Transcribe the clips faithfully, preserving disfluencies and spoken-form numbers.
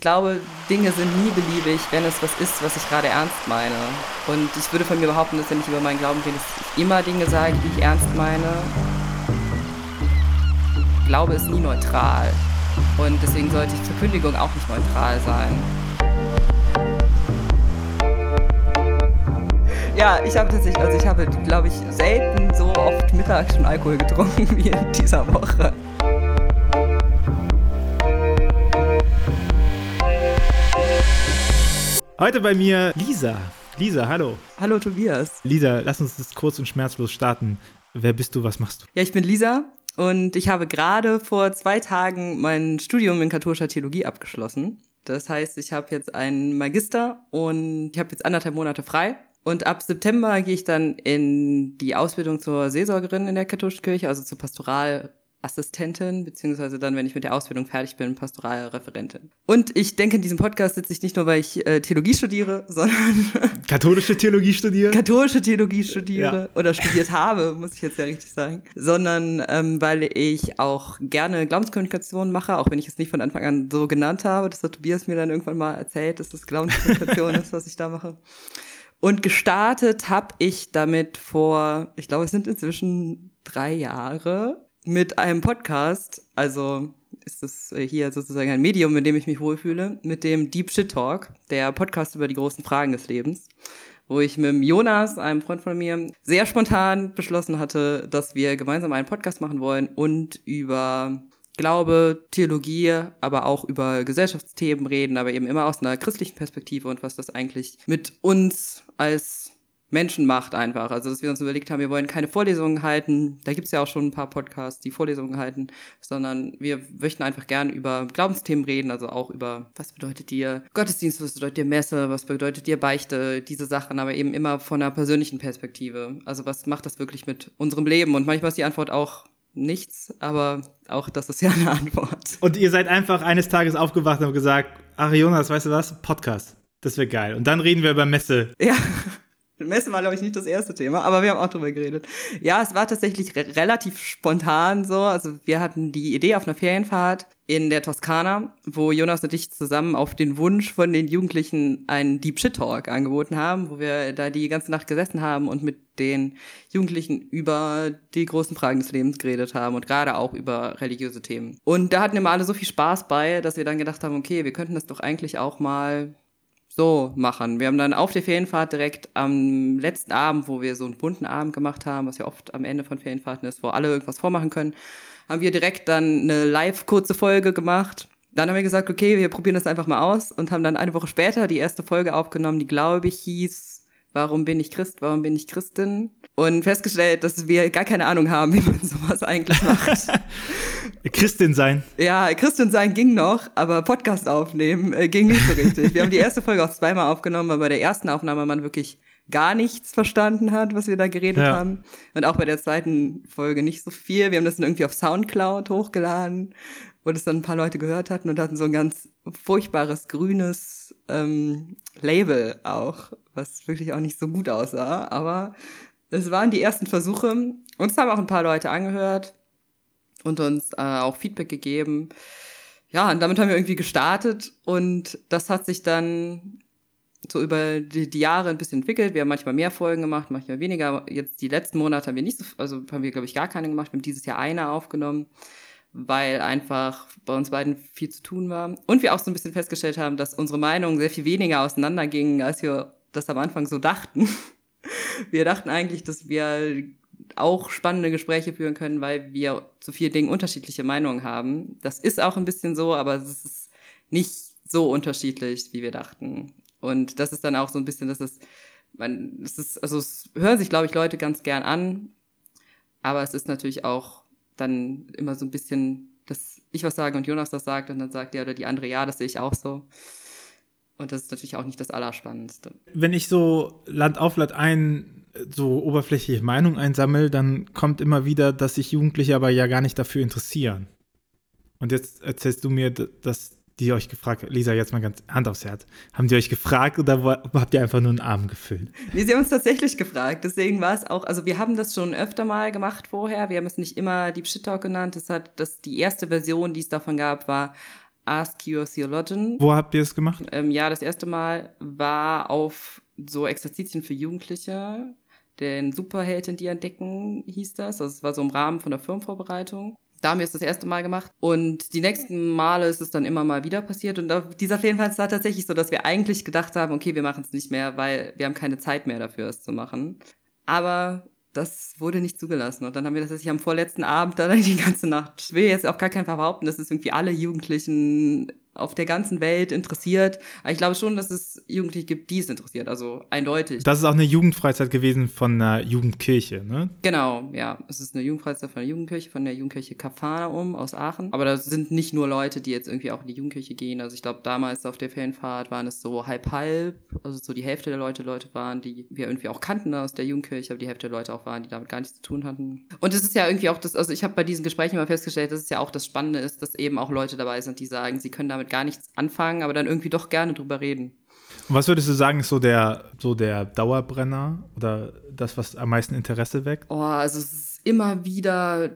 glaube, Dinge sind nie beliebig, wenn es was ist, was ich gerade ernst meine. Und ich würde von mir behaupten, dass wenn ich über meinen Glauben rede, dass ich immer Dinge sage, die ich ernst meine. Glaube ist nie neutral. Und deswegen sollte die Verkündigung auch nicht neutral sein. Ja, ich habe tatsächlich, also ich habe, glaube ich, selten so oft mittags schon Alkohol getrunken wie in dieser Woche. Heute bei mir Lisa. Lisa, hallo. Hallo Tobias. Lisa, lass uns das kurz und schmerzlos starten. Wer bist du, was machst du? Ja, ich bin Lisa und ich habe gerade vor zwei Tagen mein Studium in katholischer Theologie abgeschlossen. Das heißt, ich habe jetzt einen Magister und ich habe jetzt anderthalb Monate frei. Und ab September gehe ich dann in die Ausbildung zur Seelsorgerin in der katholischen Kirche, also zur Pastoralassistentin, beziehungsweise dann, wenn ich mit der Ausbildung fertig bin, Pastoralreferentin. Und ich denke, in diesem Podcast sitze ich nicht nur, weil ich äh, Theologie studiere, sondern katholische Theologie studiere? Katholische Theologie studiere ja. oder studiert habe, muss ich jetzt ja richtig sagen. Sondern ähm, weil ich auch gerne Glaubenskommunikation mache, auch wenn ich es nicht von Anfang an so genannt habe. Das hat Tobias mir dann irgendwann mal erzählt, dass das Glaubenskommunikation ist, was ich da mache. Und gestartet habe ich damit vor, ich glaube, es sind inzwischen drei Jahre, mit einem Podcast, also ist das hier sozusagen ein Medium, in dem ich mich wohlfühle, mit dem Deep Shit Talk, der Podcast über die großen Fragen des Lebens, wo ich mit dem Jonas, einem Freund von mir, sehr spontan beschlossen hatte, dass wir gemeinsam einen Podcast machen wollen und über Glaube, Theologie, aber auch über Gesellschaftsthemen reden, aber eben immer aus einer christlichen Perspektive und was das eigentlich mit uns als Menschen macht einfach. Also, dass wir uns überlegt haben, wir wollen keine Vorlesungen halten, da gibt's ja auch schon ein paar Podcasts, die Vorlesungen halten, sondern wir möchten einfach gern über Glaubensthemen reden, also auch über, was bedeutet dir Gottesdienst, was bedeutet dir Messe, was bedeutet dir Beichte, diese Sachen, aber eben immer von einer persönlichen Perspektive. Also, was macht das wirklich mit unserem Leben? Und manchmal ist die Antwort auch nichts, aber auch das ist ja eine Antwort. Und ihr seid einfach eines Tages aufgewacht und habt gesagt, ach Jonas, weißt du was? Podcast. Das wäre geil. Und dann reden wir über Messe. Ja, Messe war, glaube ich, nicht das erste Thema, aber wir haben auch drüber geredet. Ja, es war tatsächlich re- relativ spontan so. Also wir hatten die Idee auf einer Ferienfahrt in der Toskana, wo Jonas und ich zusammen auf den Wunsch von den Jugendlichen einen Deep Shit Talk angeboten haben, wo wir da die ganze Nacht gesessen haben und mit den Jugendlichen über die großen Fragen des Lebens geredet haben und gerade auch über religiöse Themen. Und da hatten immer alle so viel Spaß bei, dass wir dann gedacht haben, okay, wir könnten das doch eigentlich auch mal so machen. Wir haben dann auf der Ferienfahrt direkt am letzten Abend, wo wir so einen bunten Abend gemacht haben, was ja oft am Ende von Ferienfahrten ist, wo alle irgendwas vormachen können, haben wir direkt dann eine live kurze Folge gemacht. Dann haben wir gesagt, okay, wir probieren das einfach mal aus und haben dann eine Woche später die erste Folge aufgenommen, die, glaube ich, hieß Warum bin ich Christ, warum bin ich Christin? Und festgestellt, dass wir gar keine Ahnung haben, wie man sowas eigentlich macht. Christin sein. Ja, Christin sein ging noch, aber Podcast aufnehmen äh, ging nicht so richtig. Wir haben die erste Folge auch zweimal aufgenommen, weil bei der ersten Aufnahme man wirklich gar nichts verstanden hat, was wir da geredet ja. haben. Und auch bei der zweiten Folge nicht so viel. Wir haben das dann irgendwie auf Soundcloud hochgeladen, wo das dann ein paar Leute gehört hatten und hatten so ein ganz furchtbares grünes ähm, Label auch, was wirklich auch nicht so gut aussah. Aber es waren die ersten Versuche. Uns haben auch ein paar Leute angehört und uns äh, auch Feedback gegeben. Ja, und damit haben wir irgendwie gestartet und das hat sich dann so über die, die Jahre ein bisschen entwickelt. Wir haben manchmal mehr Folgen gemacht, manchmal weniger. Jetzt die letzten Monate haben wir nicht so, also haben wir, glaube ich, gar keine gemacht. Wir haben dieses Jahr eine aufgenommen, weil einfach bei uns beiden viel zu tun war. Und wir auch so ein bisschen festgestellt haben, dass unsere Meinungen sehr viel weniger auseinandergingen, als wir das am Anfang so dachten. Wir dachten eigentlich, dass wir auch spannende Gespräche führen können, weil wir zu vielen Dingen unterschiedliche Meinungen haben. Das ist auch ein bisschen so, aber es ist nicht so unterschiedlich, wie wir dachten. Und das ist dann auch so ein bisschen, dass es, man, es ist, also es hören sich, glaube ich, Leute ganz gern an, aber es ist natürlich auch dann immer so ein bisschen, dass ich was sage und Jonas das sagt und dann sagt der oder die andere, ja, das sehe ich auch so. Und das ist natürlich auch nicht das Allerspannendste. Wenn ich so Land auf Land ein so oberflächliche Meinung einsammle, dann kommt immer wieder, dass sich Jugendliche aber ja gar nicht dafür interessieren. Und jetzt erzählst du mir, dass die euch gefragt, Lisa, jetzt mal ganz Hand aufs Herz, haben die euch gefragt oder habt ihr einfach nur einen Arm gefüllt? Nee, sie haben uns tatsächlich gefragt, deswegen war es auch, also wir haben das schon öfter mal gemacht vorher, wir haben es nicht immer Deep Shit Talk genannt, das hat, das, die erste Version, die es davon gab, war Ask Your Theologian. Wo habt ihr es gemacht? Ähm, ja, das erste Mal war auf so Exerzitien für Jugendliche. Den Superhelden, die entdecken, hieß das. Also es war so im Rahmen von der Firmenvorbereitung. Da haben wir es das erste Mal gemacht. Und die nächsten Male ist es dann immer mal wieder passiert. Und auf dieser Ferienfahrt war tatsächlich so, dass wir eigentlich gedacht haben, okay, wir machen es nicht mehr, weil wir haben keine Zeit mehr dafür, es zu machen. Aber das wurde nicht zugelassen. Und dann haben wir das tatsächlich am vorletzten Abend dann die ganze Nacht. Ich will jetzt auch gar keinen behaupten, dass es irgendwie alle Jugendlichen auf der ganzen Welt interessiert. Aber ich glaube schon, dass es Jugendliche gibt, die es interessiert. Also eindeutig. Das ist auch eine Jugendfreizeit gewesen von einer Jugendkirche, ne? Genau, ja. Es ist eine Jugendfreizeit von der Jugendkirche, von der Jugendkirche Kapharnaum aus Aachen. Aber das sind nicht nur Leute, die jetzt irgendwie auch in die Jugendkirche gehen. Also ich glaube, damals auf der Ferienfahrt waren es so halb-halb. Also so die Hälfte der Leute Leute waren, die wir irgendwie auch kannten aus der Jugendkirche, aber die Hälfte der Leute auch waren, die damit gar nichts zu tun hatten. Und es ist ja irgendwie auch das, also ich habe bei diesen Gesprächen immer festgestellt, dass es ja auch das Spannende ist, dass eben auch Leute dabei sind, die sagen, sie können damit gar nichts anfangen, aber dann irgendwie doch gerne drüber reden. Und was würdest du sagen, ist so der, so der Dauerbrenner oder das, was am meisten Interesse weckt? Oh, also es ist immer wieder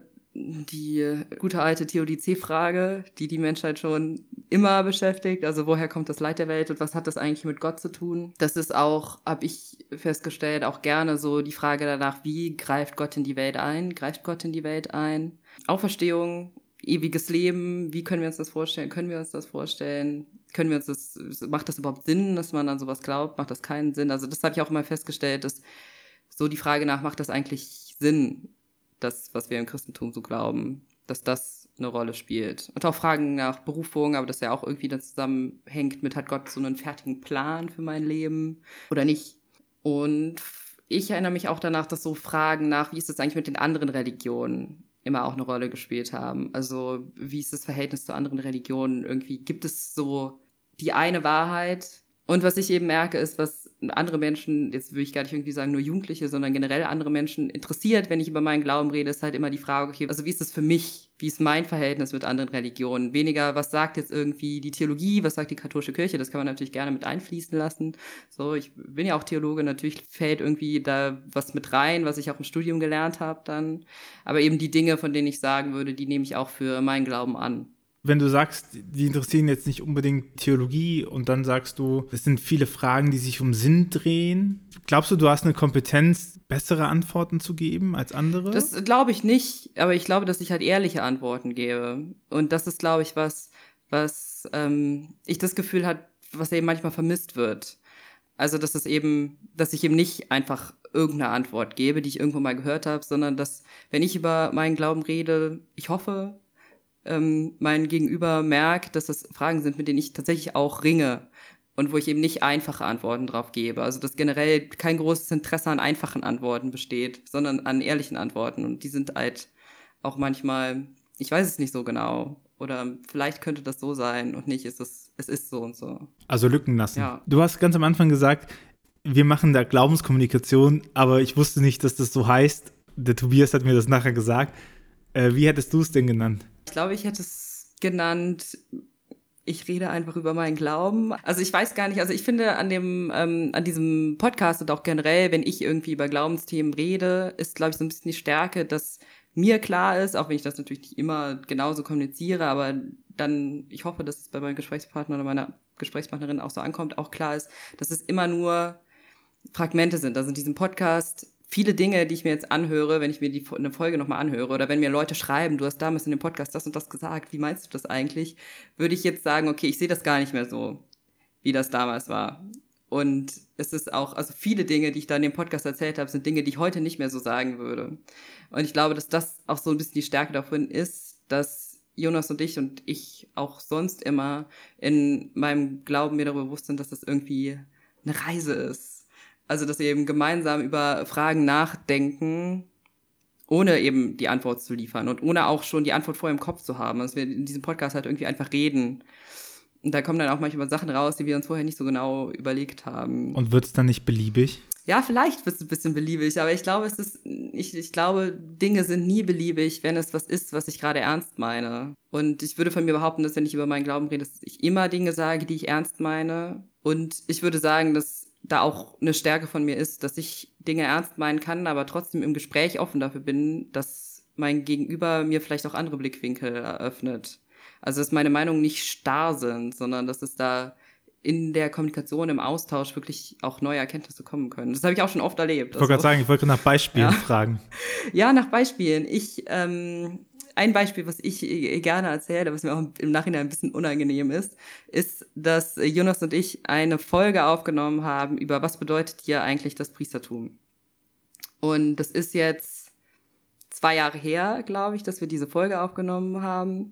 die gute alte Theodizee-Frage, die die Menschheit schon immer beschäftigt. Also woher kommt das Leid der Welt und was hat das eigentlich mit Gott zu tun? Das ist auch, habe ich festgestellt, auch gerne so die Frage danach, wie greift Gott in die Welt ein? Greift Gott in die Welt ein? Auferstehung, ewiges Leben, wie können wir uns das vorstellen? Können wir uns das vorstellen? Können wir uns das, macht das überhaupt Sinn, dass man an sowas glaubt? Macht das keinen Sinn? Also das habe ich auch immer festgestellt, dass so die Frage nach, macht das eigentlich Sinn, das, was wir im Christentum so glauben, dass das eine Rolle spielt. Und auch Fragen nach Berufung, aber das ja auch irgendwie dann zusammenhängt mit, hat Gott so einen fertigen Plan für mein Leben oder nicht? Und ich erinnere mich auch danach, dass so Fragen nach, wie ist das eigentlich mit den anderen Religionen, immer auch eine Rolle gespielt haben. Also wie ist das Verhältnis zu anderen Religionen? Irgendwie gibt es so die eine Wahrheit. Und was ich eben merke, ist, was andere Menschen, jetzt will ich gar nicht irgendwie sagen nur Jugendliche, sondern generell andere Menschen interessiert, wenn ich über meinen Glauben rede, ist halt immer die Frage, okay, also wie ist das für mich? Wie ist mein Verhältnis mit anderen Religionen? Weniger, was sagt jetzt irgendwie die Theologie, was sagt die katholische Kirche? Das kann man natürlich gerne mit einfließen lassen. So, ich bin ja auch Theologe, natürlich fällt irgendwie da was mit rein, was ich auch im Studium gelernt habe dann. Aber eben die Dinge, von denen ich sagen würde, die nehme ich auch für meinen Glauben an. Wenn du sagst, die interessieren jetzt nicht unbedingt Theologie und dann sagst du, es sind viele Fragen, die sich um Sinn drehen. Glaubst du, du hast eine Kompetenz, bessere Antworten zu geben als andere? Das glaube ich nicht, aber ich glaube, dass ich halt ehrliche Antworten gebe. Und das ist, glaube ich, was, was ähm, ich das Gefühl habe, was eben manchmal vermisst wird. Also, dass es eben, dass ich eben nicht einfach irgendeine Antwort gebe, die ich irgendwo mal gehört habe, sondern dass, wenn ich über meinen Glauben rede, ich hoffe, ähm, mein Gegenüber merkt, dass das Fragen sind, mit denen ich tatsächlich auch ringe und wo ich eben nicht einfache Antworten drauf gebe. Also, dass generell kein großes Interesse an einfachen Antworten besteht, sondern an ehrlichen Antworten. Und die sind halt auch manchmal, ich weiß es nicht so genau. Oder vielleicht könnte das so sein und nicht, ist es, es ist so und so. Also Lücken lassen. Ja. Du hast ganz am Anfang gesagt, wir machen da Glaubenskommunikation, aber ich wusste nicht, dass das so heißt. Der Tobias hat mir das nachher gesagt. Äh, wie hättest du es denn genannt? Ich glaube, ich hätte es genannt, ich rede einfach über meinen Glauben. Also ich weiß gar nicht, also ich finde an dem, ähm, an diesem Podcast und auch generell, wenn ich irgendwie über Glaubensthemen rede, ist, glaube ich, so ein bisschen die Stärke, dass mir klar ist, auch wenn ich das natürlich nicht immer genauso kommuniziere, aber dann, ich hoffe, dass es bei meinem Gesprächspartner oder meiner Gesprächspartnerin auch so ankommt, auch klar ist, dass es immer nur Fragmente sind. Also in diesem Podcast viele Dinge, die ich mir jetzt anhöre, wenn ich mir die eine Folge nochmal anhöre oder wenn mir Leute schreiben, du hast damals in dem Podcast das und das gesagt, wie meinst du das eigentlich? Würde ich jetzt sagen, okay, ich sehe das gar nicht mehr so, wie das damals war. Und es ist auch, also viele Dinge, die ich da in dem Podcast erzählt habe, sind Dinge, die ich heute nicht mehr so sagen würde. Und ich glaube, dass das auch so ein bisschen die Stärke davon ist, dass Jonas und ich und ich auch sonst immer in meinem Glauben mir darüber bewusst sind, dass das irgendwie eine Reise ist. Also, dass wir eben gemeinsam über Fragen nachdenken, ohne eben die Antwort zu liefern und ohne auch schon die Antwort vorher im Kopf zu haben. Dass wir in diesem Podcast halt irgendwie einfach reden. Und da kommen dann auch manchmal Sachen raus, die wir uns vorher nicht so genau überlegt haben. Und wird es dann nicht beliebig? Ja, vielleicht wird es ein bisschen beliebig, aber ich glaube, es ist, ich, ich glaube, Dinge sind nie beliebig, wenn es was ist, was ich gerade ernst meine. Und ich würde von mir behaupten, dass wenn ich über meinen Glauben rede, dass ich immer Dinge sage, die ich ernst meine. Und ich würde sagen, dass da auch eine Stärke von mir ist, dass ich Dinge ernst meinen kann, aber trotzdem im Gespräch offen dafür bin, dass mein Gegenüber mir vielleicht auch andere Blickwinkel eröffnet. Also, dass meine Meinungen nicht starr sind, sondern dass es da in der Kommunikation, im Austausch wirklich auch neue Erkenntnisse kommen können. Das habe ich auch schon oft erlebt. Ich wollte gerade sagen, ich wollte nach Beispielen ja. fragen. Ja, nach Beispielen. Ich, ähm, ein Beispiel, was ich gerne erzähle, was mir auch im Nachhinein ein bisschen unangenehm ist, ist, dass Jonas und ich eine Folge aufgenommen haben über was bedeutet hier eigentlich das Priestertum. Und das ist jetzt zwei Jahre her, glaube ich, dass wir diese Folge aufgenommen haben.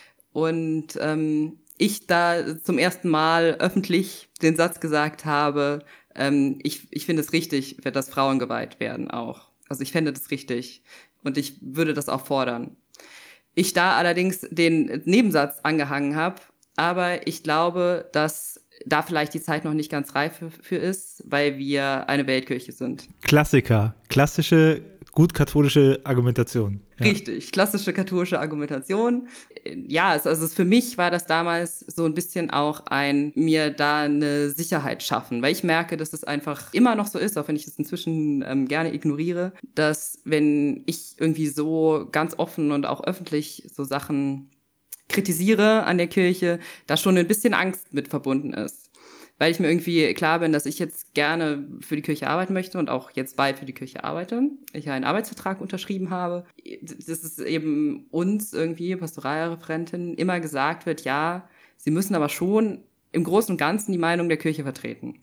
Und ähm, ich da zum ersten Mal öffentlich den Satz gesagt habe, ähm, ich, ich finde es richtig, dass Frauen geweiht werden auch. Also ich fände das richtig und ich würde das auch fordern. Ich da allerdings den Nebensatz angehangen habe, aber ich glaube, dass da vielleicht die Zeit noch nicht ganz reif für, für ist, weil wir eine Weltkirche sind. Klassiker, klassische, gut katholische Argumentation. Ja. Richtig, klassische katholische Argumentation. Ja, also, also für mich war das damals so ein bisschen auch ein, mir da eine Sicherheit schaffen, weil ich merke, dass es einfach immer noch so ist, auch wenn ich es inzwischen ähm, gerne ignoriere, dass wenn ich irgendwie so ganz offen und auch öffentlich so Sachen kritisiere an der Kirche, da schon ein bisschen Angst mit verbunden ist. Weil ich mir irgendwie klar bin, dass ich jetzt gerne für die Kirche arbeiten möchte und auch jetzt bald für die Kirche arbeite. Ich einen Arbeitsvertrag unterschrieben habe. Das ist eben uns irgendwie, Pastoralreferentin, immer gesagt wird, ja, sie müssen aber schon im Großen und Ganzen die Meinung der Kirche vertreten.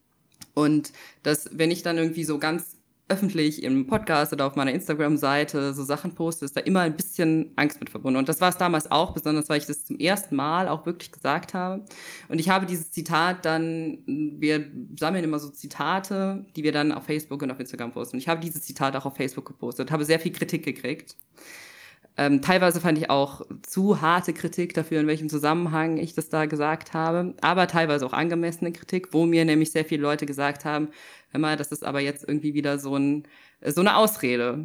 Und dass, wenn ich dann irgendwie so ganz öffentlich im Podcast oder auf meiner Instagram-Seite so Sachen poste, ist da immer ein bisschen Angst mit verbunden. Und das war es damals auch, besonders weil ich das zum ersten Mal auch wirklich gesagt habe. Und ich habe dieses Zitat dann, wir sammeln immer so Zitate, die wir dann auf Facebook und auf Instagram posten. Und ich habe dieses Zitat auch auf Facebook gepostet, habe sehr viel Kritik gekriegt. Ähm, teilweise fand ich auch zu harte Kritik dafür, in welchem Zusammenhang ich das da gesagt habe, aber teilweise auch angemessene Kritik, wo mir nämlich sehr viele Leute gesagt haben, hör mal, das ist aber jetzt irgendwie wieder so, ein, so eine Ausrede.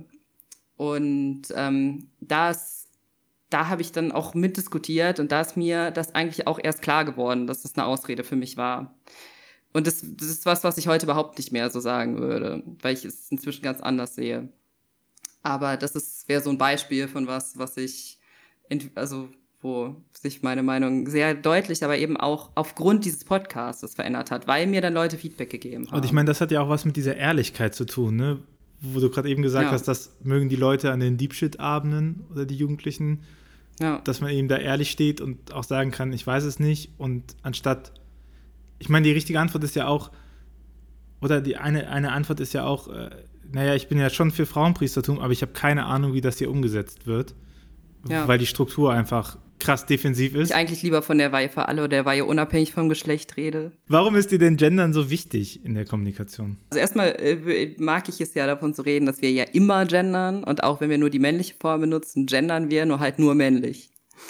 Und ähm, das, da habe ich dann auch mitdiskutiert und da ist mir das eigentlich auch erst klar geworden, dass das eine Ausrede für mich war. Und das, das ist was, was ich heute überhaupt nicht mehr so sagen würde, weil ich es inzwischen ganz anders sehe. Aber das ist wäre so ein Beispiel von was, was ich, also wo sich meine Meinung sehr deutlich, aber eben auch aufgrund dieses Podcasts verändert hat, weil mir dann Leute Feedback gegeben haben. Und ich meine, das hat ja auch was mit dieser Ehrlichkeit zu tun, ne? Wo du gerade eben gesagt ja. hast, das mögen die Leute an den Deep Shit-Abenden oder die Jugendlichen, ja. dass man eben da ehrlich steht und auch sagen kann, ich weiß es nicht. Und anstatt, ich meine, die richtige Antwort ist ja auch, oder die eine, eine Antwort ist ja auch, äh, naja, ich bin ja schon für Frauenpriestertum, aber ich habe keine Ahnung, wie das hier umgesetzt wird, ja. weil die Struktur einfach krass defensiv ist. Ich eigentlich lieber von der Weihe für alle oder der Weihe unabhängig vom Geschlecht rede. Warum ist dir denn Gendern so wichtig in der Kommunikation? Also erstmal äh, mag ich es ja davon zu reden, dass wir ja immer gendern und auch wenn wir nur die männliche Form benutzen, gendern wir nur halt nur männlich.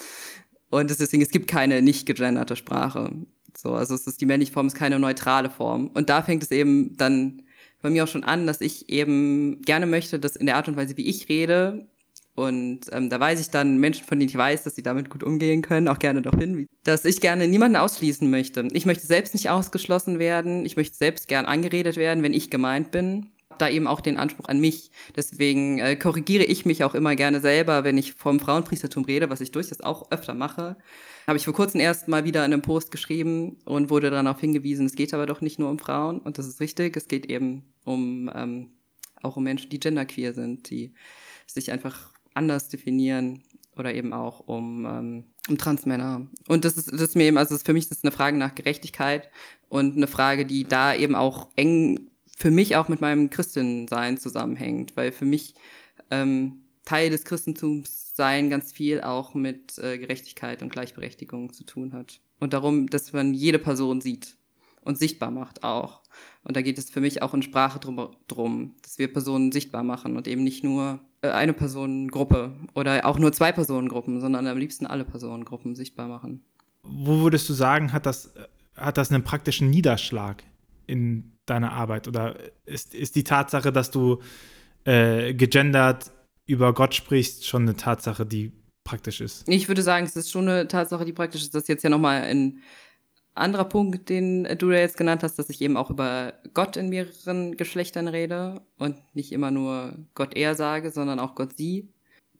Und deswegen, es gibt keine nicht gegenderte Sprache. So, also es ist, die männliche Form ist keine neutrale Form. Und da fängt es eben dann bei mir auch schon an, dass ich eben gerne möchte, dass in der Art und Weise, wie ich rede, und ähm, da weise ich dann Menschen, von denen ich weiß, dass sie damit gut umgehen können, auch gerne darauf hin, dass ich gerne niemanden ausschließen möchte. Ich möchte selbst nicht ausgeschlossen werden, ich möchte selbst gern angeredet werden, wenn ich gemeint bin. Da eben auch den Anspruch an mich. Deswegen äh, korrigiere ich mich auch immer gerne selber, wenn ich vom Frauenpriestertum rede, was ich durchaus auch öfter mache. Habe ich vor kurzem erst mal wieder in einem Post geschrieben und wurde darauf hingewiesen, es geht aber doch nicht nur um Frauen. Und das ist richtig, es geht eben um ähm, auch um Menschen, die genderqueer sind, die sich einfach anders definieren oder eben auch um, ähm, um Transmänner. Und das ist, das ist mir eben, also das ist für mich das ist eine Frage nach Gerechtigkeit und eine Frage, die da eben auch eng für mich auch mit meinem Christinsein zusammenhängt, weil für mich ähm, Teil des Christentums sein ganz viel auch mit äh, Gerechtigkeit und Gleichberechtigung zu tun hat. Und darum, dass man jede Person sieht und sichtbar macht auch. Und da geht es für mich auch in Sprache drum, drum dass wir Personen sichtbar machen und eben nicht nur äh, eine Personengruppe oder auch nur zwei Personengruppen, sondern am liebsten alle Personengruppen sichtbar machen. Wo würdest du sagen, hat das, hat das einen praktischen Niederschlag in deiner Arbeit? Oder ist, ist die Tatsache, dass du äh, gegendert über Gott sprichst, schon eine Tatsache, die praktisch ist? Ich würde sagen, es ist schon eine Tatsache, die praktisch ist. Das ist jetzt ja nochmal ein anderer Punkt, den du da jetzt genannt hast, dass ich eben auch über Gott in mehreren Geschlechtern rede und nicht immer nur Gott er sage, sondern auch Gott sie.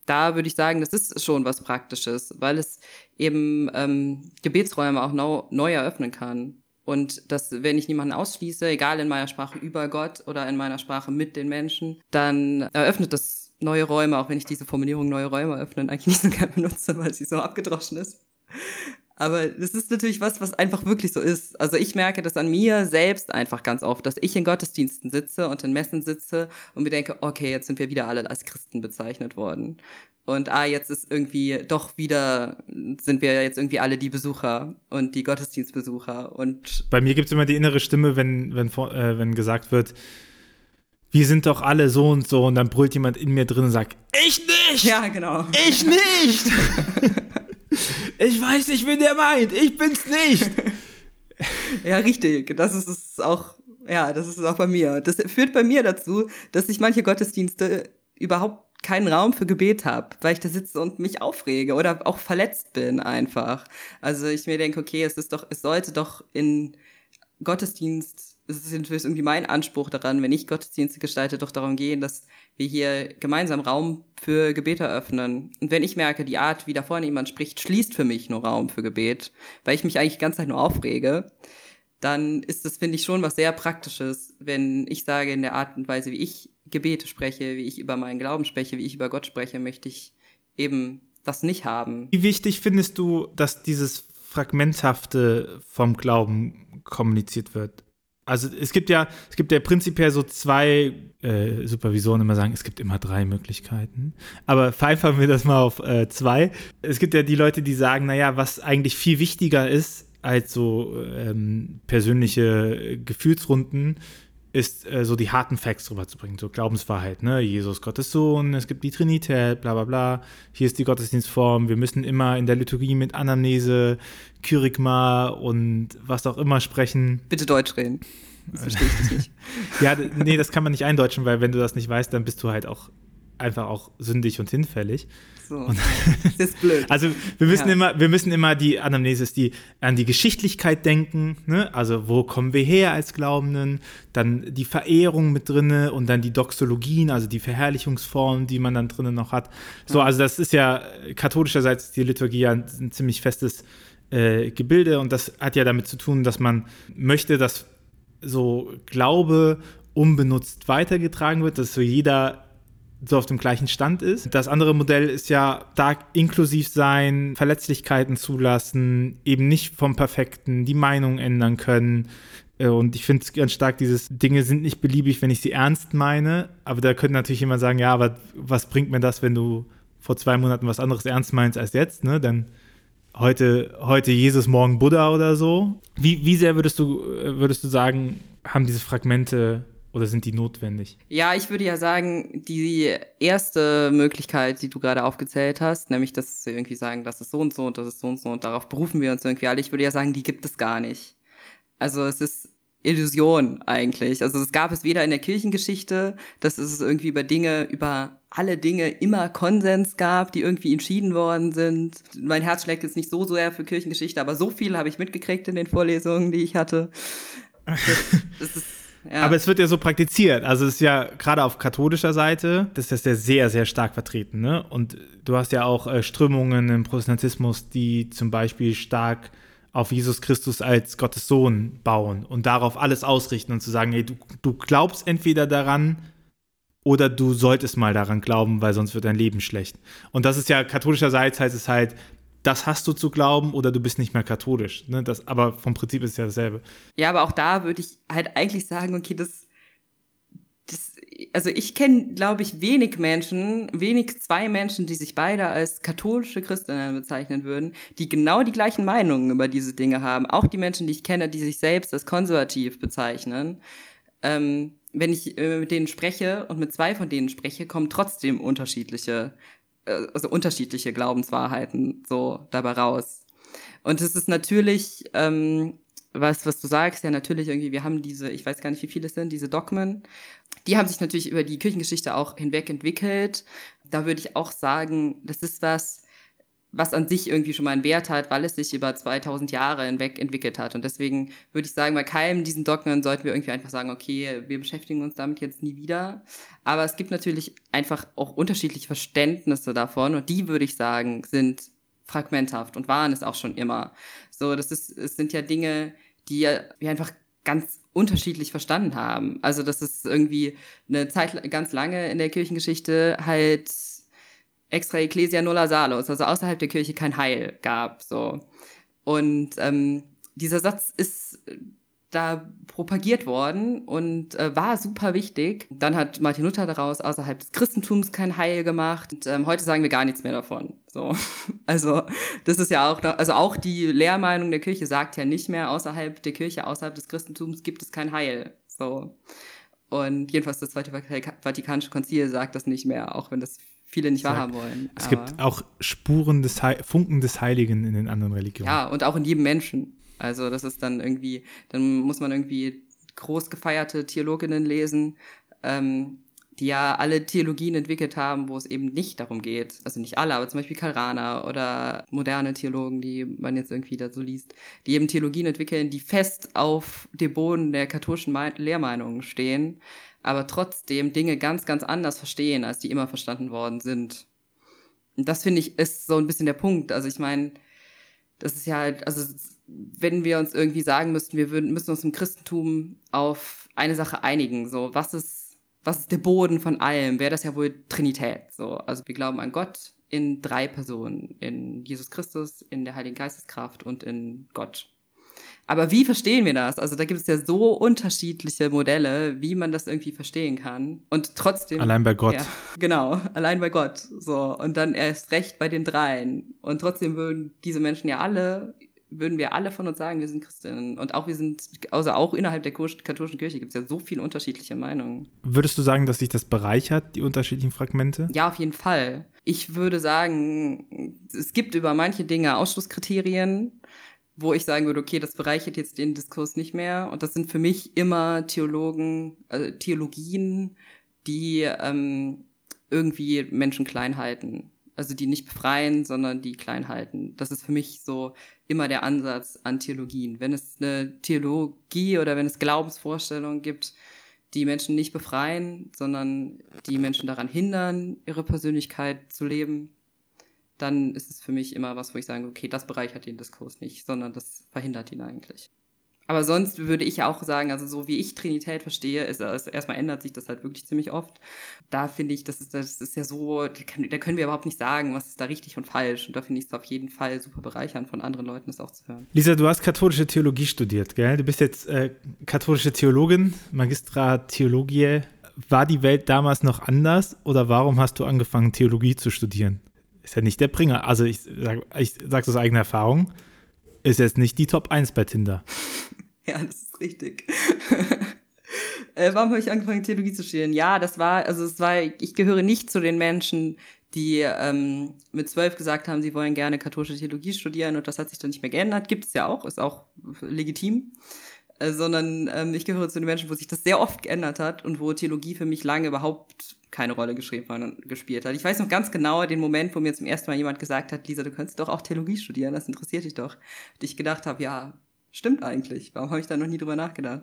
da würde ich sagen, das ist schon was Praktisches, weil es eben ähm, Gebetsräume auch neu, neu eröffnen kann. Und dass, wenn ich niemanden ausschließe, egal in meiner Sprache über Gott oder in meiner Sprache mit den Menschen, dann eröffnet das neue Räume, auch wenn ich diese Formulierung neue Räume öffnen eigentlich nicht so gerne benutze, weil sie so abgedroschen ist. Aber das ist natürlich was, was einfach wirklich so ist. Also ich merke das an mir selbst einfach ganz oft, dass ich in Gottesdiensten sitze und in Messen sitze und mir denke, okay, jetzt sind wir wieder alle als Christen bezeichnet worden. Und ah, jetzt ist irgendwie doch wieder, sind wir jetzt irgendwie alle die Besucher und die Gottesdienstbesucher. Und bei mir gibt es immer die innere Stimme, wenn, wenn, äh, wenn gesagt wird, wir sind doch alle so und so, und dann brüllt jemand in mir drin und sagt, ich nicht! Ja, genau. Ich nicht! Ich weiß nicht, wen der meint, ich bin's nicht! Ja, richtig. Das ist es auch, ja, das ist es auch bei mir. Das führt bei mir dazu, dass ich manche Gottesdienste überhaupt keinen Raum für Gebet habe, weil ich da sitze und mich aufrege oder auch verletzt bin einfach. Also ich mir denke, okay, es ist doch, es sollte doch in Gottesdienst, es ist natürlich irgendwie mein Anspruch daran, wenn ich Gottesdienste gestalte, doch darum gehen, dass wir hier gemeinsam Raum für Gebet eröffnen. Und wenn ich merke, die Art, wie da vorne jemand spricht, schließt für mich nur Raum für Gebet, weil ich mich eigentlich die ganze Zeit nur aufrege, dann ist das, finde ich, schon was sehr Praktisches, wenn ich sage, in der Art und Weise, wie ich Gebete spreche, wie ich über meinen Glauben spreche, wie ich über Gott spreche, möchte ich eben das nicht haben. Wie wichtig findest du, dass dieses Fragmenthafte vom Glauben kommuniziert wird? Also es gibt ja, es gibt ja prinzipiell so zwei äh, Supervisoren immer sagen, es gibt immer drei Möglichkeiten. Aber vereinfachen wir das mal auf äh, zwei. Es gibt ja die Leute, die sagen, naja, was eigentlich viel wichtiger ist als so ähm, persönliche Gefühlsrunden, ist äh, so die harten Facts rüberzubringen, so Glaubenswahrheit, ne? Jesus, Gottes Sohn, es gibt die Trinität, bla bla bla, hier ist die Gottesdienstform, wir müssen immer in der Liturgie mit Anamnese, Kyrigma und was auch immer sprechen. Bitte Deutsch reden. Das verstehe ich nicht. Ja, nee, das kann man nicht eindeutschen, weil wenn du das nicht weißt, dann bist du halt auch einfach auch sündig und hinfällig. So, und, das ist blöd. Also wir müssen, ja. immer, wir müssen immer die Anamnese ist die, an die Geschichtlichkeit denken, ne? Also wo kommen wir her als Glaubenden, dann die Verehrung mit drinne und dann die Doxologien, also die Verherrlichungsformen, die man dann drinnen noch hat. So, ja. Also das ist ja katholischerseits die Liturgie ja ein, ein ziemlich festes äh, Gebilde, und das hat ja damit zu tun, dass man möchte, dass so Glaube unbenutzt weitergetragen wird, dass so jeder so auf dem gleichen Stand ist. Das andere Modell ist ja stark inklusiv sein, Verletzlichkeiten zulassen, eben nicht vom Perfekten, die Meinung ändern können. Und ich finde es ganz stark, dieses Dinge sind nicht beliebig, wenn ich sie ernst meine. Aber da könnte natürlich jemand sagen, ja, aber was bringt mir das, wenn du vor zwei Monaten was anderes ernst meinst als jetzt, ne? Dann heute, heute Jesus, morgen Buddha oder so. Wie, wie sehr würdest du, würdest du sagen, haben diese Fragmente oder sind die notwendig? Ja, ich würde ja sagen, die erste Möglichkeit, die du gerade aufgezählt hast, nämlich, dass wir irgendwie sagen, das ist so und so und das ist so und so und darauf berufen wir uns irgendwie alle, ich würde ja sagen, die gibt es gar nicht. Also es ist Illusion eigentlich. Also es gab es weder in der Kirchengeschichte, dass es irgendwie über Dinge, über alle Dinge immer Konsens gab, die irgendwie entschieden worden sind. Mein Herz schlägt jetzt nicht so sehr für Kirchengeschichte, aber so viel habe ich mitgekriegt in den Vorlesungen, die ich hatte. Das, das ist Ja. Aber es wird ja so praktiziert. Also es ist ja gerade auf katholischer Seite, das ist ja sehr, sehr stark vertreten, ne? Und du hast ja auch äh, Strömungen im Protestantismus, die zum Beispiel stark auf Jesus Christus als Gottes Sohn bauen und darauf alles ausrichten und zu sagen, hey, du, du glaubst entweder daran oder du solltest mal daran glauben, weil sonst wird dein Leben schlecht. Und das ist ja katholischerseits, heißt es halt, das hast du zu glauben oder du bist nicht mehr katholisch. Ne? Das, aber vom Prinzip ist es ja dasselbe. Ja, aber auch da würde ich halt eigentlich sagen, okay, das, das also ich kenne, glaube ich, wenig Menschen, wenig zwei Menschen, die sich beide als katholische Christinnen bezeichnen würden, die genau die gleichen Meinungen über diese Dinge haben. Auch die Menschen, die ich kenne, die sich selbst als konservativ bezeichnen. Ähm, wenn ich äh, mit denen spreche und mit zwei von denen spreche, kommen trotzdem unterschiedliche also unterschiedliche Glaubenswahrheiten so dabei raus. Und es ist natürlich, ähm, was, was du sagst, ja natürlich irgendwie, wir haben diese, ich weiß gar nicht, wie viele es sind, diese Dogmen, die haben sich natürlich über die Kirchengeschichte auch hinweg entwickelt. Da würde ich auch sagen, das ist was, was an sich irgendwie schon mal einen Wert hat, weil es sich über zweitausend Jahre hinweg entwickelt hat. Und deswegen würde ich sagen, bei keinem diesen Dogmen sollten wir irgendwie einfach sagen, okay, wir beschäftigen uns damit jetzt nie wieder. Aber es gibt natürlich einfach auch unterschiedliche Verständnisse davon. Und die, würde ich sagen, sind fragmenthaft und waren es auch schon immer. So, das ist, es sind ja Dinge, die wir einfach ganz unterschiedlich verstanden haben. Also, dass es irgendwie eine Zeit ganz lange in der Kirchengeschichte halt extra Ecclesia nulla salus, also außerhalb der Kirche kein Heil gab, so. Und ähm, dieser Satz ist da propagiert worden und äh, war super wichtig. Dann hat Martin Luther daraus außerhalb des Christentums kein Heil gemacht. Und ähm, heute sagen wir gar nichts mehr davon. So, also das ist ja auch, noch, also auch die Lehrmeinung der Kirche sagt ja nicht mehr, außerhalb der Kirche, außerhalb des Christentums gibt es kein Heil. So, und jedenfalls das Zweite Vatikanische Konzil sagt das nicht mehr, auch wenn das viele nicht wahrhaben wollen. Es aber gibt auch Spuren des He- Funken des Heiligen in den anderen Religionen. Ja, und auch in jedem Menschen. Also das ist dann irgendwie, dann muss man irgendwie groß gefeierte Theologinnen lesen, ähm, die ja alle Theologien entwickelt haben, wo es eben nicht darum geht, also nicht alle, aber zum Beispiel Karl Rahner oder moderne Theologen, die man jetzt irgendwie da so liest, die eben Theologien entwickeln, die fest auf dem Boden der katholischen Me- Lehrmeinungen stehen, aber trotzdem Dinge ganz, ganz anders verstehen, als die immer verstanden worden sind. Und das, finde ich, ist so ein bisschen der Punkt. Also ich meine, das ist ja halt, also wenn wir uns irgendwie sagen müssten, wir würden, müssen uns im Christentum auf eine Sache einigen, so, was ist, was ist der Boden von allem, wäre das ja wohl Trinität, so. Also wir glauben an Gott in drei Personen, in Jesus Christus, in der Heiligen Geisteskraft und in Gott. Aber wie verstehen wir das? Also da gibt es ja so unterschiedliche Modelle, wie man das irgendwie verstehen kann. Und trotzdem... Allein bei Gott. Ja, genau, allein bei Gott. So, und dann erst recht bei den dreien. Und trotzdem würden diese Menschen ja alle, würden wir alle von uns sagen, wir sind Christinnen. Und auch wir sind, also auch innerhalb der katholischen Kirche gibt es ja so viele unterschiedliche Meinungen. Würdest du sagen, dass sich das bereichert, die unterschiedlichen Fragmente? Ja, auf jeden Fall. Ich würde sagen, es gibt über manche Dinge Ausschlusskriterien, wo ich sagen würde, okay, das bereichert jetzt den Diskurs nicht mehr. Und das sind für mich immer Theologen, äh, Theologien, die ähm, irgendwie Menschen klein halten. Also die nicht befreien, sondern die klein halten. Das ist für mich so immer der Ansatz an Theologien. Wenn es eine Theologie oder wenn es Glaubensvorstellungen gibt, die Menschen nicht befreien, sondern die Menschen daran hindern, ihre Persönlichkeit zu leben, dann ist es für mich immer was, wo ich sage, okay, das bereichert den Diskurs nicht, sondern das verhindert ihn eigentlich. Aber sonst würde ich auch sagen, also so wie ich Trinität verstehe, ist, ist erstmal ändert sich das halt wirklich ziemlich oft. Da finde ich, das ist, das ist ja so, da können wir überhaupt nicht sagen, was ist da richtig und falsch. Und da finde ich es auf jeden Fall super bereichernd, von anderen Leuten das auch zu hören. Lisa, du hast katholische Theologie studiert, gell? Du bist jetzt äh, katholische Theologin, Magistra Theologiae. War die Welt damals noch anders oder warum hast du angefangen, Theologie zu studieren? Ist ja nicht der Bringer. Also ich sage ich sag's aus eigener Erfahrung, ist jetzt nicht die Top eins bei Tinder. Ja, das ist richtig. äh, warum habe ich angefangen, Theologie zu studieren? Ja, das war, also es war, ich gehöre nicht zu den Menschen, die ähm, mit zwölf gesagt haben, sie wollen gerne katholische Theologie studieren und das hat sich dann nicht mehr geändert. Gibt es ja auch, ist auch legitim. Äh, sondern ähm, ich gehöre zu den Menschen, wo sich das sehr oft geändert hat und wo Theologie für mich lange überhaupt keine Rolle geschrieben, gespielt hat. Ich weiß noch ganz genau den Moment, wo mir zum ersten Mal jemand gesagt hat, Lisa, du könntest doch auch Theologie studieren, das interessiert dich doch. Und ich gedacht habe, ja, stimmt eigentlich. Warum habe ich da noch nie drüber nachgedacht?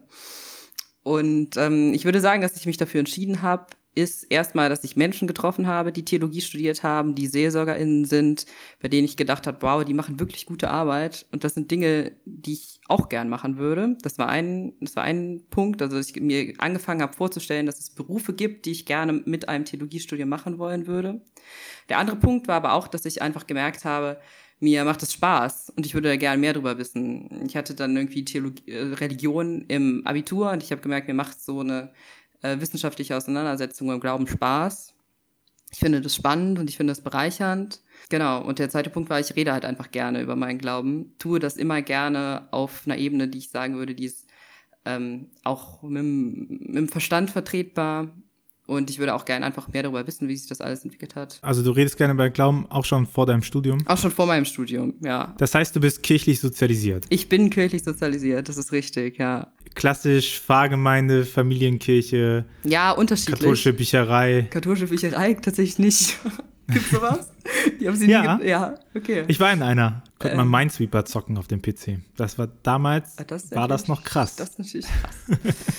Und ähm, ich würde sagen, dass ich mich dafür entschieden habe, ist erstmal, dass ich Menschen getroffen habe, die Theologie studiert haben, die SeelsorgerInnen sind, bei denen ich gedacht habe, wow, die machen wirklich gute Arbeit. Und das sind Dinge, die ich auch gern machen würde. Das war ein, das war ein Punkt, also ich mir angefangen habe vorzustellen, dass es Berufe gibt, die ich gerne mit einem Theologiestudium machen wollen würde. Der andere Punkt war aber auch, dass ich einfach gemerkt habe, mir macht es Spaß und ich würde da gerne mehr drüber wissen. Ich hatte dann irgendwie Theologie, äh, Religion im Abitur und ich habe gemerkt, mir macht so eine äh, wissenschaftliche Auseinandersetzung im Glauben Spaß. Ich finde das spannend und ich finde das bereichernd. Genau, und der zweite Punkt war, ich rede halt einfach gerne über meinen Glauben, tue das immer gerne auf einer Ebene, die ich sagen würde, die ist ähm, auch mit dem, mit dem Verstand vertretbar. Und ich würde auch gerne einfach mehr darüber wissen, wie sich das alles entwickelt hat. Also du redest gerne über Glauben auch schon vor deinem Studium? Auch schon vor meinem Studium, ja. Das heißt, du bist kirchlich sozialisiert? Ich bin kirchlich sozialisiert, das ist richtig, ja. Klassisch, Pfarrgemeinde, Familienkirche? Ja, unterschiedlich. Katholische Bücherei? Katholische Bücherei tatsächlich nicht. Gibt's sowas? Die haben sie Ja. nie ge- ja, okay. Ich war in einer. Konnte man Ähm. Minesweeper zocken auf dem P C. Das war damals, Ah, das ist war das natürlich- noch krass. Das ist natürlich krass.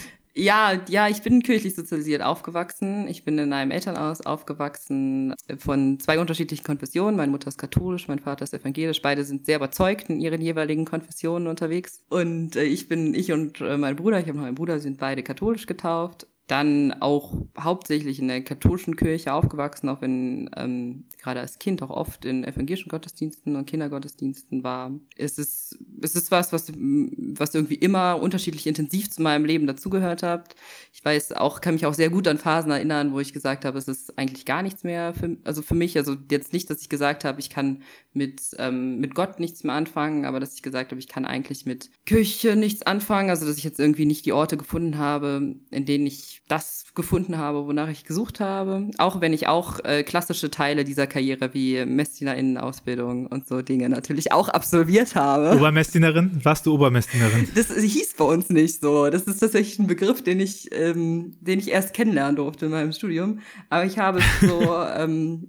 Ja, ja, ich bin kirchlich sozialisiert aufgewachsen. Ich bin in einem Elternhaus aufgewachsen von zwei unterschiedlichen Konfessionen. Meine Mutter ist katholisch, mein Vater ist evangelisch. Beide sind sehr überzeugt in ihren jeweiligen Konfessionen unterwegs. Und äh, ich bin, ich und äh, mein Bruder, ich habe noch einen Bruder, sind beide katholisch getauft. Dann auch hauptsächlich in der katholischen Kirche aufgewachsen, auch wenn ähm, gerade als Kind auch oft in evangelischen Gottesdiensten und Kindergottesdiensten war. Es ist, es ist was, was, was irgendwie immer unterschiedlich intensiv zu meinem Leben dazugehört hat. Ich weiß auch, kann mich auch sehr gut an Phasen erinnern, wo ich gesagt habe, es ist eigentlich gar nichts mehr für, also für mich. Also jetzt nicht, dass ich gesagt habe, ich kann mit, ähm, mit Gott nichts mehr anfangen, aber dass ich gesagt habe, ich kann eigentlich mit Kirche nichts anfangen. Also dass ich jetzt irgendwie nicht die Orte gefunden habe, in denen ich das gefunden habe, wonach ich gesucht habe. Auch wenn ich auch äh, klassische Teile dieser Karriere wie Messdiener-Innenausbildung und so Dinge natürlich auch absolviert habe. Obermessdienerin? Warst du Obermessdienerin? Das hieß bei uns nicht so. Das ist tatsächlich ein Begriff, den ich, ähm, den ich erst kennenlernen durfte in meinem Studium. Aber ich habe so ähm,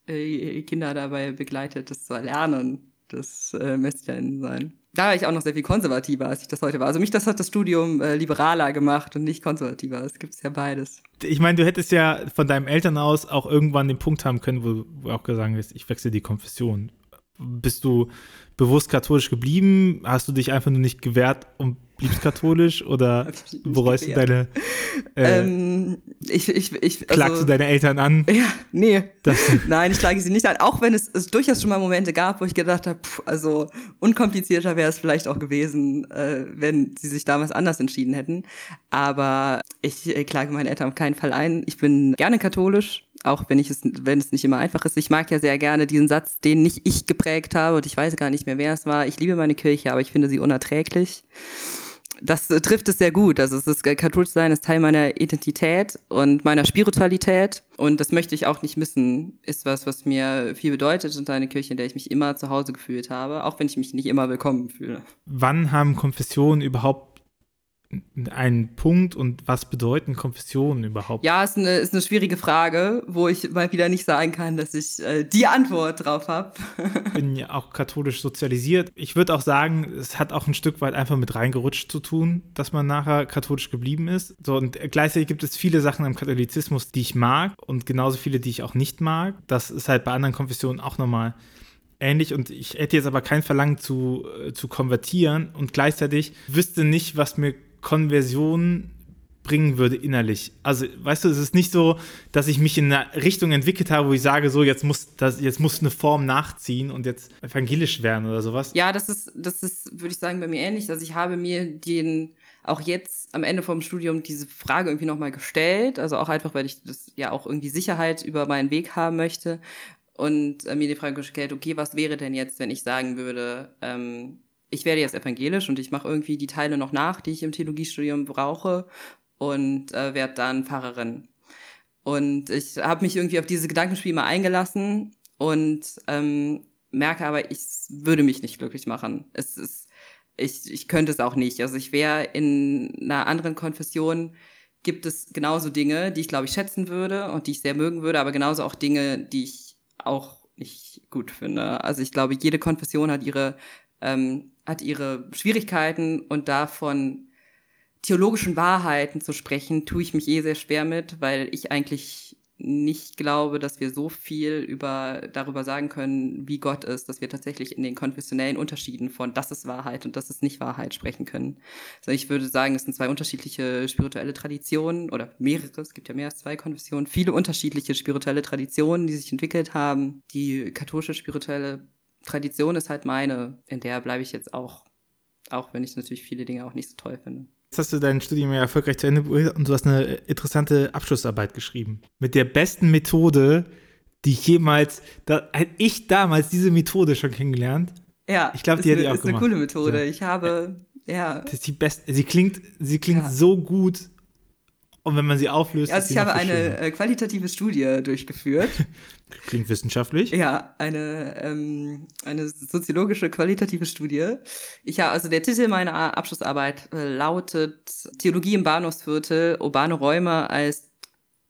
äh, Kinder dabei begleitet, das zu erlernen, das äh, Messdienerin sein. Da war ich auch noch sehr viel konservativer, als ich das heute war. Also mich, das hat das Studium äh, liberaler gemacht und nicht konservativer. Es gibt ja beides. Ich meine, du hättest ja von deinem Elternhaus auch irgendwann den Punkt haben können, wo du auch gesagt hast, ich wechsle die Konfession. Bist du bewusst katholisch geblieben? Hast du dich einfach nur nicht gewehrt und bliebst katholisch? Oder bereust du deine, äh, ähm, ich, ich, ich, klagst also, du deine Eltern an? Ja, nee. Das, Nein, ich klage sie nicht an. Auch wenn es, es durchaus schon mal Momente gab, wo ich gedacht habe, pff, also unkomplizierter wäre es vielleicht auch gewesen, äh, wenn sie sich damals anders entschieden hätten. Aber ich äh, klage meinen Eltern auf keinen Fall ein. Ich bin gerne katholisch. Auch wenn ich es, wenn es nicht immer einfach ist. Ich mag ja sehr gerne diesen Satz, den nicht ich geprägt habe und ich weiß gar nicht mehr, wer es war. Ich liebe meine Kirche, aber ich finde sie unerträglich. Das äh, trifft es sehr gut. Also es ist, katholisch sein ist Teil meiner Identität und meiner Spiritualität und das möchte ich auch nicht missen. Ist was, was mir viel bedeutet und eine Kirche, in der ich mich immer zu Hause gefühlt habe, auch wenn ich mich nicht immer willkommen fühle. Wann haben Konfessionen überhaupt einen Punkt und was bedeuten Konfessionen überhaupt? Ja, ist eine, ist eine schwierige Frage, wo ich mal wieder nicht sagen kann, dass ich äh, die Antwort drauf habe. Ich bin ja auch katholisch sozialisiert. Ich würde auch sagen, es hat auch ein Stück weit einfach mit reingerutscht zu tun, dass man nachher katholisch geblieben ist. So, und gleichzeitig gibt es viele Sachen am Katholizismus, die ich mag und genauso viele, die ich auch nicht mag. Das ist halt bei anderen Konfessionen auch nochmal ähnlich und ich hätte jetzt aber kein Verlangen zu, äh, zu konvertieren und gleichzeitig wüsste nicht, was mir Konversion bringen würde innerlich. Also, weißt du, es ist nicht so, dass ich mich in eine Richtung entwickelt habe, wo ich sage, so, jetzt muss das, jetzt muss eine Form nachziehen und jetzt evangelisch werden oder sowas. Ja, das ist, das ist, würde ich sagen, bei mir ähnlich. Also ich habe mir den, auch jetzt am Ende vom Studium diese Frage irgendwie nochmal gestellt. Also auch einfach, weil ich das ja auch irgendwie Sicherheit über meinen Weg haben möchte. Und äh, mir die Frage gestellt, okay, was wäre denn jetzt, wenn ich sagen würde, ähm, ich werde jetzt evangelisch und ich mache irgendwie die Teile noch nach, die ich im Theologiestudium brauche und äh, werde dann Pfarrerin. Und ich habe mich irgendwie auf diese Gedankenspiel mal eingelassen und ähm, merke aber, ich würde mich nicht glücklich machen. Es ist, ich, ich könnte es auch nicht. Also ich wäre in einer anderen Konfession, gibt es genauso Dinge, die ich, glaube ich, schätzen würde und die ich sehr mögen würde, aber genauso auch Dinge, die ich auch nicht gut finde. Also ich glaube, jede Konfession hat ihre ähm, hat ihre Schwierigkeiten und davon theologischen Wahrheiten zu sprechen, tue ich mich eh sehr schwer mit, weil ich eigentlich nicht glaube, dass wir so viel über darüber sagen können, wie Gott ist, dass wir tatsächlich in den konfessionellen Unterschieden von das ist Wahrheit und das ist nicht Wahrheit sprechen können. Also ich würde sagen, es sind zwei unterschiedliche spirituelle Traditionen oder mehrere, es gibt ja mehr als zwei Konfessionen, viele unterschiedliche spirituelle Traditionen, die sich entwickelt haben. Die katholische spirituelle Tradition ist halt meine, in der bleibe ich jetzt auch, auch wenn ich natürlich viele Dinge auch nicht so toll finde. Jetzt hast du dein Studium ja erfolgreich zu Ende gebracht und du hast eine interessante Abschlussarbeit geschrieben. Mit der besten Methode, die ich jemals, da hätte ich damals diese Methode schon kennengelernt. Ja, ich glaube, die hätte ich auch gemacht. Ist eine coole Methode. Ich habe, ja. Das ist die beste, sie klingt, sie klingt ja. so gut. Und wenn man sie auflöst, also ich habe eine äh, qualitative Studie durchgeführt. Klingt wissenschaftlich. Ja, eine, ähm, eine soziologische qualitative Studie. Ich habe, also der Titel meiner Abschlussarbeit äh, lautet Theologie im Bahnhofsviertel, urbane Räume als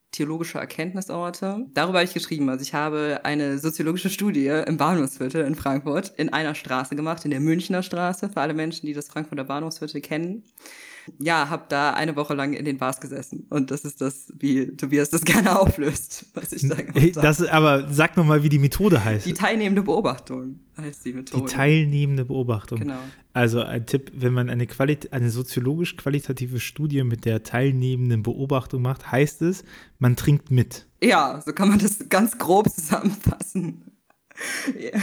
theologische Erkenntnisorte. Darüber habe ich geschrieben. Also ich habe eine soziologische Studie im Bahnhofsviertel in Frankfurt in einer Straße gemacht, in der Münchner Straße, für alle Menschen, die das Frankfurter Bahnhofsviertel kennen. Ja, habe da eine Woche lang in den Bars gesessen. Und das ist das, wie Tobias das gerne auflöst, was ich da gemacht habe. Das, aber sag nochmal, wie die Methode heißt. Die teilnehmende Beobachtung heißt die Methode. Die teilnehmende Beobachtung. Genau. Also ein Tipp, wenn man eine, Quali- eine soziologisch-qualitative Studie mit der teilnehmenden Beobachtung macht, heißt es, man trinkt mit. Ja, so kann man das ganz grob zusammenfassen. Ja.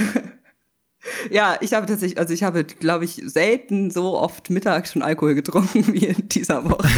Ja, ich habe tatsächlich, also ich habe, glaube ich, selten so oft mittags schon Alkohol getrunken wie in dieser Woche.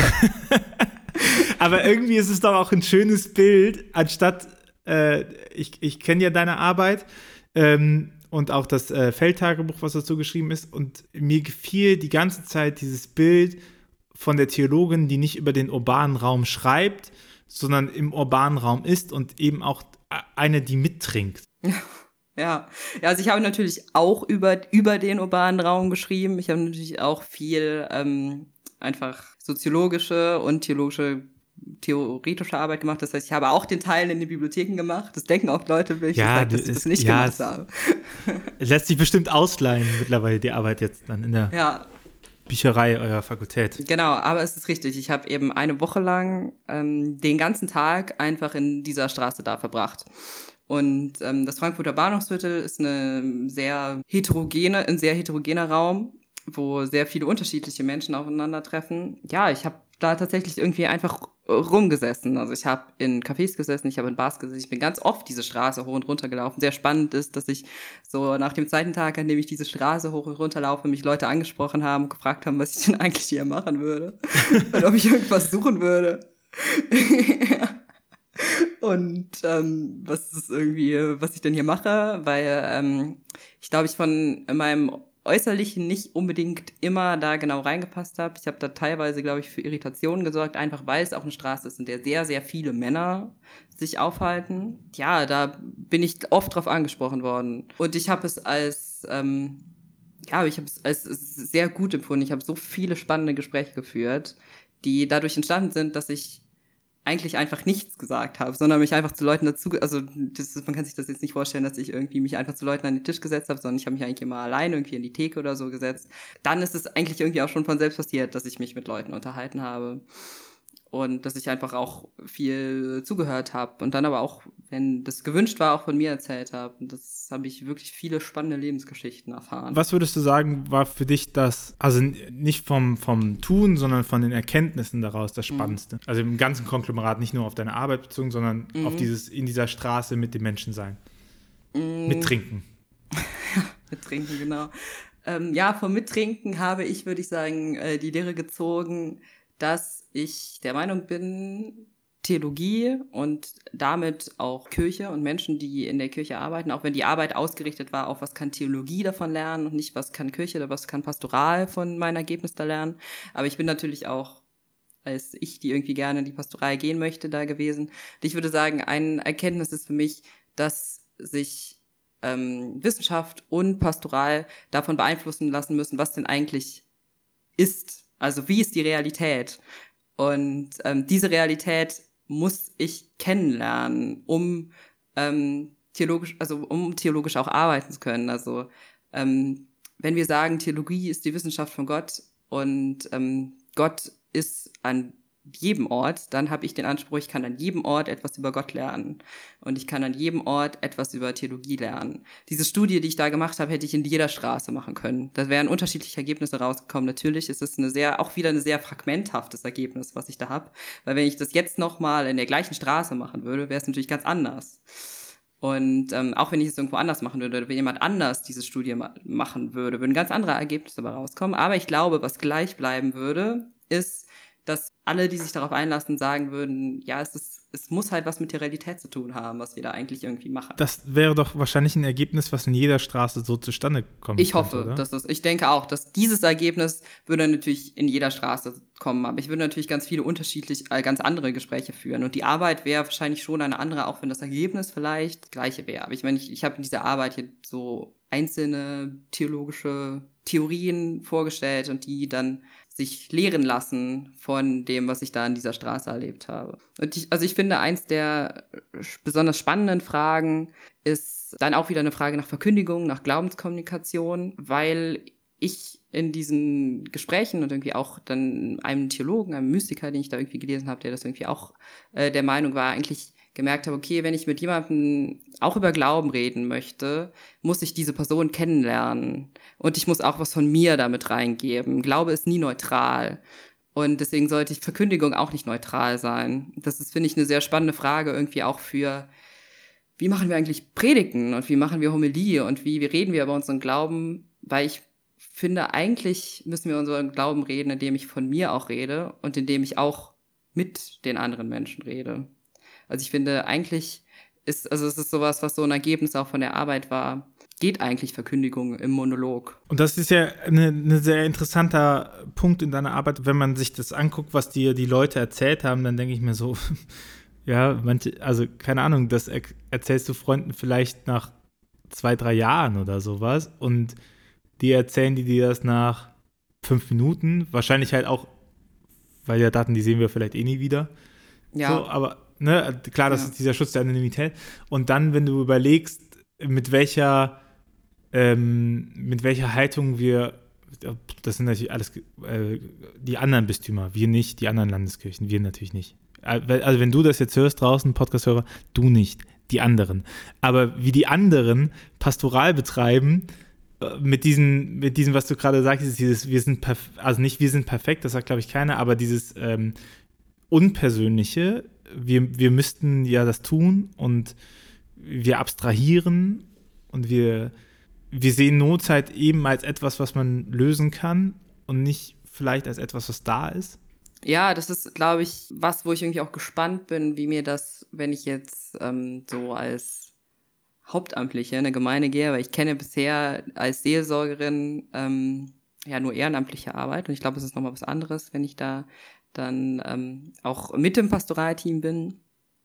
Aber irgendwie ist es doch auch ein schönes Bild, anstatt, äh, ich, ich kenne ja deine Arbeit ähm, und auch das äh, Feldtagebuch, was dazu geschrieben ist, und mir gefiel die ganze Zeit dieses Bild von der Theologin, die nicht über den urbanen Raum schreibt, sondern im urbanen Raum ist und eben auch eine, die mittrinkt. Ja. ja, also ich habe natürlich auch über, über den urbanen Raum geschrieben. Ich habe natürlich auch viel ähm, einfach soziologische und theologische, theoretische Arbeit gemacht. Das heißt, ich habe auch den Teil in den Bibliotheken gemacht. Das denken auch Leute, wenn ich ja, sage, dass ich das nicht ja, gemacht es, habe. Es lässt sich bestimmt ausleihen mittlerweile, die Arbeit jetzt dann in der ja. Bücherei eurer Fakultät. Genau, aber es ist richtig. Ich habe eben eine Woche lang ähm, den ganzen Tag einfach in dieser Straße da verbracht. Und ähm, das Frankfurter Bahnhofsviertel ist eine sehr heterogene, ein sehr heterogener Raum, wo sehr viele unterschiedliche Menschen aufeinandertreffen. Ja, ich habe da tatsächlich irgendwie einfach rumgesessen. Also ich habe in Cafés gesessen, ich habe in Bars gesessen, ich bin ganz oft diese Straße hoch und runter gelaufen. Sehr spannend ist, dass ich so nach dem zweiten Tag, an dem ich diese Straße hoch und runter laufe, mich Leute angesprochen haben und gefragt haben, was ich denn eigentlich hier machen würde und ob ich irgendwas suchen würde. Ja. Und ähm, was ist irgendwie, was ich denn hier mache, weil ähm, ich glaube, ich von meinem Äußerlichen nicht unbedingt immer da genau reingepasst habe. Ich habe da teilweise, glaube ich, für Irritationen gesorgt, einfach weil es auch eine Straße ist, in der sehr, sehr viele Männer sich aufhalten. Ja, da bin ich oft drauf angesprochen worden. Und ich habe es als, ähm, ja, ich habe es als sehr gut empfunden. Ich habe so viele spannende Gespräche geführt, die dadurch entstanden sind, dass ich eigentlich einfach nichts gesagt habe, sondern mich einfach zu Leuten dazu, also das, man kann sich das jetzt nicht vorstellen, dass ich irgendwie mich einfach zu Leuten an den Tisch gesetzt habe, sondern ich habe mich eigentlich immer alleine irgendwie in die Theke oder so gesetzt. Dann ist es eigentlich irgendwie auch schon von selbst passiert, dass ich mich mit Leuten unterhalten habe und dass ich einfach auch viel zugehört habe und dann aber auch, wenn das gewünscht war, auch von mir erzählt habe. Und das habe ich wirklich viele spannende Lebensgeschichten erfahren. Was würdest du sagen, war für dich das, also nicht vom, vom Tun, sondern von den Erkenntnissen daraus das Spannendste? Mhm. Also im ganzen Konglomerat, nicht nur auf deine Arbeit bezogen, sondern mhm. auf dieses, in dieser Straße mit den Menschen sein. Mhm. Mittrinken. Ja, mittrinken, genau. Ähm, ja, vom Mittrinken habe ich, würde ich sagen, äh, die Lehre gezogen, dass ich der Meinung bin, Theologie und damit auch Kirche und Menschen, die in der Kirche arbeiten, auch wenn die Arbeit ausgerichtet war auf was kann Theologie davon lernen und nicht was kann Kirche oder was kann Pastoral von meinen Ergebnissen da lernen. Aber ich bin natürlich auch, als ich, die irgendwie gerne in die Pastoral gehen möchte, da gewesen. Und ich würde sagen, ein Erkenntnis ist für mich, dass sich ähm, Wissenschaft und Pastoral davon beeinflussen lassen müssen, was denn eigentlich ist. Also wie ist die Realität? Und ähm, diese Realität muss ich kennenlernen, um ähm, theologisch, also um theologisch auch arbeiten zu können. Also ähm, wenn wir sagen, Theologie ist die Wissenschaft von Gott und ähm, Gott ist an jedem Ort, dann habe ich den Anspruch, ich kann an jedem Ort etwas über Gott lernen und ich kann an jedem Ort etwas über Theologie lernen. Diese Studie, die ich da gemacht habe, hätte ich in jeder Straße machen können. Da wären unterschiedliche Ergebnisse rausgekommen. Natürlich ist es eine sehr, auch wieder ein sehr fragmenthaftes Ergebnis, was ich da habe, weil wenn ich das jetzt nochmal in der gleichen Straße machen würde, wäre es natürlich ganz anders. Und ähm, auch wenn ich es irgendwo anders machen würde oder wenn jemand anders diese Studie ma- machen würde, würden ganz andere Ergebnisse dabei rauskommen. Aber ich glaube, was gleich bleiben würde, ist, dass alle, die sich darauf einlassen, sagen würden, ja, es ist, es muss halt was mit der Realität zu tun haben, was wir da eigentlich irgendwie machen. Das wäre doch wahrscheinlich ein Ergebnis, was in jeder Straße so zustande kommt. Ich hoffe, oder? dass das, ich denke auch, dass dieses Ergebnis würde natürlich in jeder Straße kommen, aber ich würde natürlich ganz viele unterschiedlich, äh, ganz andere Gespräche führen und die Arbeit wäre wahrscheinlich schon eine andere, auch wenn das Ergebnis vielleicht das gleiche wäre. Aber ich meine, ich, ich habe in dieser Arbeit hier so einzelne theologische Theorien vorgestellt und die dann sich lehren lassen von dem, was ich da an dieser Straße erlebt habe. Und ich, also ich finde, eins der besonders spannenden Fragen ist dann auch wieder eine Frage nach Verkündigung, nach Glaubenskommunikation, weil ich in diesen Gesprächen und irgendwie auch dann einem Theologen, einem Mystiker, den ich da irgendwie gelesen habe, der das irgendwie auch äh, der Meinung war, eigentlich gemerkt habe, okay, wenn ich mit jemandem auch über Glauben reden möchte, muss ich diese Person kennenlernen. Und ich muss auch was von mir damit reingeben. Glaube ist nie neutral. Und deswegen sollte ich Verkündigung auch nicht neutral sein. Das ist, finde ich, eine sehr spannende Frage irgendwie auch für, wie machen wir eigentlich Predigten und wie machen wir Homilie und wie, wie reden wir über unseren Glauben? Weil ich finde, eigentlich müssen wir unseren Glauben reden, indem ich von mir auch rede und indem ich auch mit den anderen Menschen rede. Also ich finde, eigentlich ist, also es ist sowas, was so ein Ergebnis auch von der Arbeit war, geht eigentlich Verkündigung im Monolog. Und das ist ja ein ne sehr interessanter Punkt in deiner Arbeit. Wenn man sich das anguckt, was dir die Leute erzählt haben, dann denke ich mir so, ja, manche, also keine Ahnung, das er- erzählst du Freunden vielleicht nach zwei, drei Jahren oder sowas und die erzählen die dir das nach fünf Minuten, wahrscheinlich halt auch, weil ja Daten, die sehen wir vielleicht eh nie wieder. Ja. So, aber ne, klar, das Ja. ist dieser Schutz der Anonymität. Und dann, wenn du überlegst, mit welcher, ähm, mit welcher Haltung wir, das sind natürlich alles äh, die anderen Bistümer, wir nicht, die anderen Landeskirchen, wir natürlich nicht. Also wenn du das jetzt hörst draußen, Podcast-Hörer, du nicht, die anderen. Aber wie die anderen Pastoral betreiben, mit diesen, mit diesem, was du gerade sagst, dieses, wir sind perf- also nicht wir sind perfekt, das sagt, glaube ich, keiner, aber dieses ähm, Unpersönliche, wir, wir müssten ja das tun und wir abstrahieren und wir, wir sehen Notzeit eben als etwas, was man lösen kann und nicht vielleicht als etwas, was da ist. Ja, das ist, glaube ich, was, wo ich irgendwie auch gespannt bin, wie mir das, wenn ich jetzt ähm, so als Hauptamtliche in eine Gemeinde gehe, weil ich kenne bisher als Seelsorgerin ähm, ja nur ehrenamtliche Arbeit und ich glaube, es ist nochmal was anderes, wenn ich da dann ähm, auch mit dem Pastoralteam bin.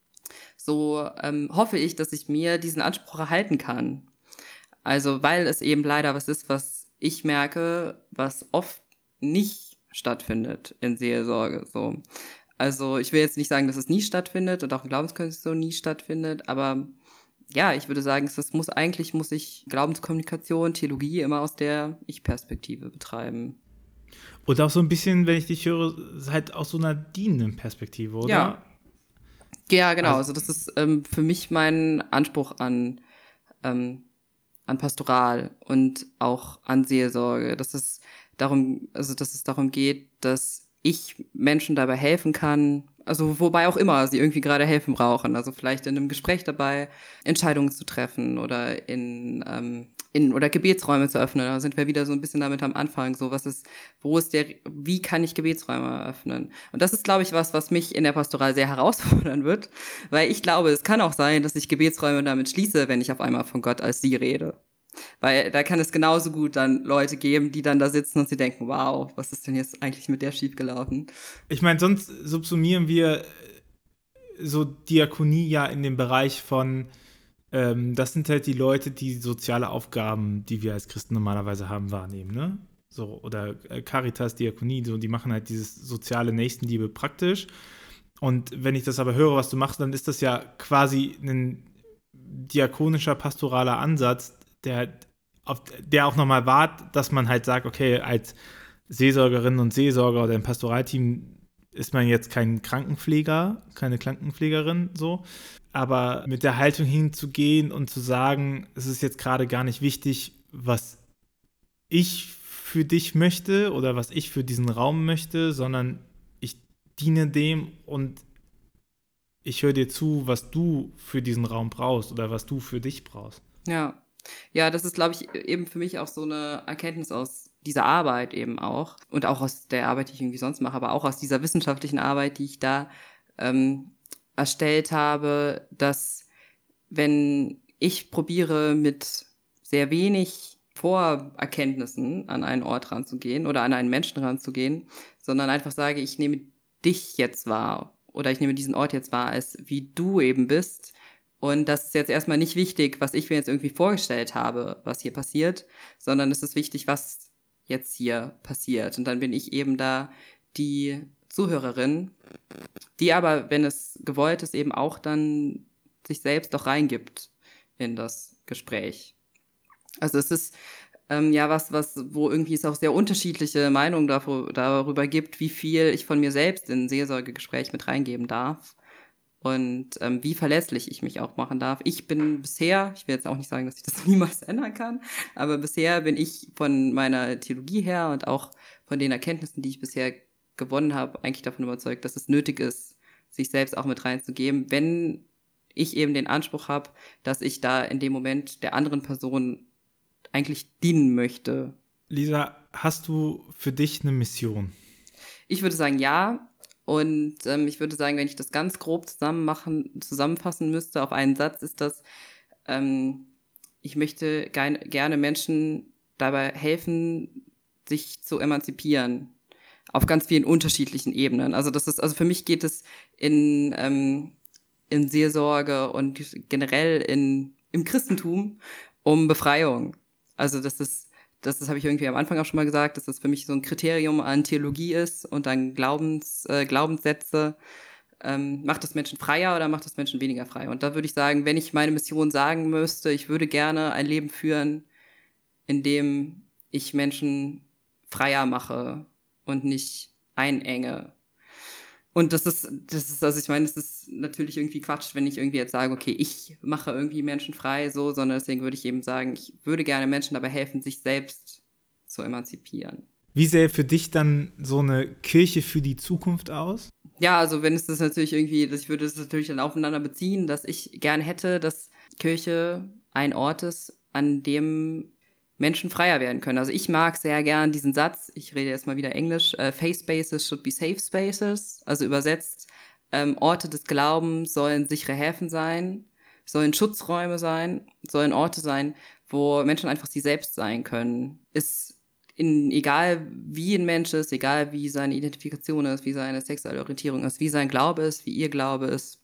So ähm, hoffe ich, dass ich mir diesen Anspruch erhalten kann. Also, weil es eben leider was ist, was ich merke, was oft nicht stattfindet in Seelsorge. So. Also, ich will jetzt nicht sagen, dass es nie stattfindet und auch in Glaubenskommunikation nie stattfindet, aber ja, ich würde sagen, es muss eigentlich, muss ich Glaubenskommunikation, Theologie immer aus der Ich-Perspektive betreiben. Und auch so ein bisschen, wenn ich dich höre, halt aus so einer dienenden Perspektive, oder? Ja, ja genau. Also- Also, das ist ähm, für mich mein Anspruch an, ähm, an Pastoral und auch an Seelsorge, dass es darum, also dass es darum geht, dass ich Menschen dabei helfen kann, also wobei auch immer sie irgendwie gerade helfen brauchen, also vielleicht in einem Gespräch dabei Entscheidungen zu treffen oder in, ähm, in oder Gebetsräume zu öffnen. Da sind wir wieder so ein bisschen damit am Anfang, so was ist, wo ist der, wie kann ich Gebetsräume eröffnen? Und das ist, glaube ich, was, was mich in der Pastoral sehr herausfordern wird, weil ich glaube, es kann auch sein, dass ich Gebetsräume damit schließe, wenn ich auf einmal von Gott als sie rede. Weil da kann es genauso gut dann Leute geben, die dann da sitzen und sie denken, wow, was ist denn jetzt eigentlich mit der schiefgelaufen? Ich meine, sonst subsumieren wir so Diakonie ja in dem Bereich von, ähm, das sind halt die Leute, die soziale Aufgaben, die wir als Christen normalerweise haben, wahrnehmen, ne? So, oder äh, Caritas, Diakonie, so, die machen halt dieses soziale Nächstenliebe praktisch. Und wenn ich das aber höre, was du machst, dann ist das ja quasi ein diakonischer, pastoraler Ansatz, der, auf, der auch nochmal wahrt, dass man halt sagt, okay, als Seelsorgerin und Seelsorger oder im Pastoralteam ist man jetzt kein Krankenpfleger, keine Krankenpflegerin so, aber mit der Haltung hinzugehen und zu sagen, es ist jetzt gerade gar nicht wichtig, was ich für dich möchte oder was ich für diesen Raum möchte, sondern ich diene dem und ich höre dir zu, was du für diesen Raum brauchst oder was du für dich brauchst. Ja. Ja, das ist, glaube ich, eben für mich auch so eine Erkenntnis aus dieser Arbeit eben auch und auch aus der Arbeit, die ich irgendwie sonst mache, aber auch aus dieser wissenschaftlichen Arbeit, die ich da ähm, erstellt habe, dass wenn ich probiere, mit sehr wenig Vorerkenntnissen an einen Ort ranzugehen oder an einen Menschen ranzugehen, sondern einfach sage, ich nehme dich jetzt wahr oder ich nehme diesen Ort jetzt wahr, als wie du eben bist. Und das ist jetzt erstmal nicht wichtig, was ich mir jetzt irgendwie vorgestellt habe, was hier passiert, sondern es ist wichtig, was jetzt hier passiert. Und dann bin ich eben da die Zuhörerin, die aber, wenn es gewollt ist, eben auch dann sich selbst auch reingibt in das Gespräch. Also es ist ähm, ja was, was, wo irgendwie es auch sehr unterschiedliche Meinungen darüber, darüber gibt, wie viel ich von mir selbst in ein Seelsorgegespräch mit reingeben darf und ähm, wie verlässlich ich mich auch machen darf. Ich bin bisher, ich will jetzt auch nicht sagen, dass ich das niemals ändern kann, aber bisher bin ich von meiner Theologie her und auch von den Erkenntnissen, die ich bisher gewonnen habe, eigentlich davon überzeugt, dass es nötig ist, sich selbst auch mit reinzugeben, wenn ich eben den Anspruch habe, dass ich da in dem Moment der anderen Person eigentlich dienen möchte. Lisa, hast du für dich eine Mission? Ich würde sagen, ja. Und ähm, ich würde sagen, wenn ich das ganz grob zusammen machen, zusammenfassen müsste auf einen Satz, ist das, ähm, ich möchte ge- gerne Menschen dabei helfen, sich zu emanzipieren. Auf ganz vielen unterschiedlichen Ebenen. Also das ist, also für mich geht es in, ähm, in Seelsorge und generell in, im Christentum um Befreiung. Also das ist, das, das habe ich irgendwie am Anfang auch schon mal gesagt, dass das für mich so ein Kriterium an Theologie ist und an Glaubens, äh, Glaubenssätze. Ähm, macht das Menschen freier oder macht das Menschen weniger frei? Und da würde ich sagen, wenn ich meine Mission sagen müsste, ich würde gerne ein Leben führen, in dem ich Menschen freier mache und nicht einenge. Und das ist, das ist, also ich meine, es ist natürlich irgendwie Quatsch, wenn ich irgendwie jetzt sage, okay, ich mache irgendwie Menschen frei, so, sondern deswegen würde ich eben sagen, ich würde gerne Menschen dabei helfen, sich selbst zu emanzipieren. Wie sähe für dich dann so eine Kirche für die Zukunft aus? Ja, also wenn es das natürlich irgendwie, ich würde es natürlich dann aufeinander beziehen, dass ich gerne hätte, dass Kirche ein Ort ist, an dem Menschen freier werden können. Also ich mag sehr gern diesen Satz, ich rede jetzt mal wieder Englisch, uh, Faith Spaces should be safe spaces, also übersetzt, ähm, Orte des Glaubens sollen sichere Häfen sein, sollen Schutzräume sein, sollen Orte sein, wo Menschen einfach sie selbst sein können. Ist in, egal wie ein Mensch ist, egal wie seine Identifikation ist, wie seine sexuelle Orientierung ist, wie sein Glaube ist, wie ihr Glaube ist,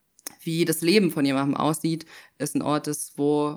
wie das Leben von jemandem aussieht, ist ein Ort ist, wo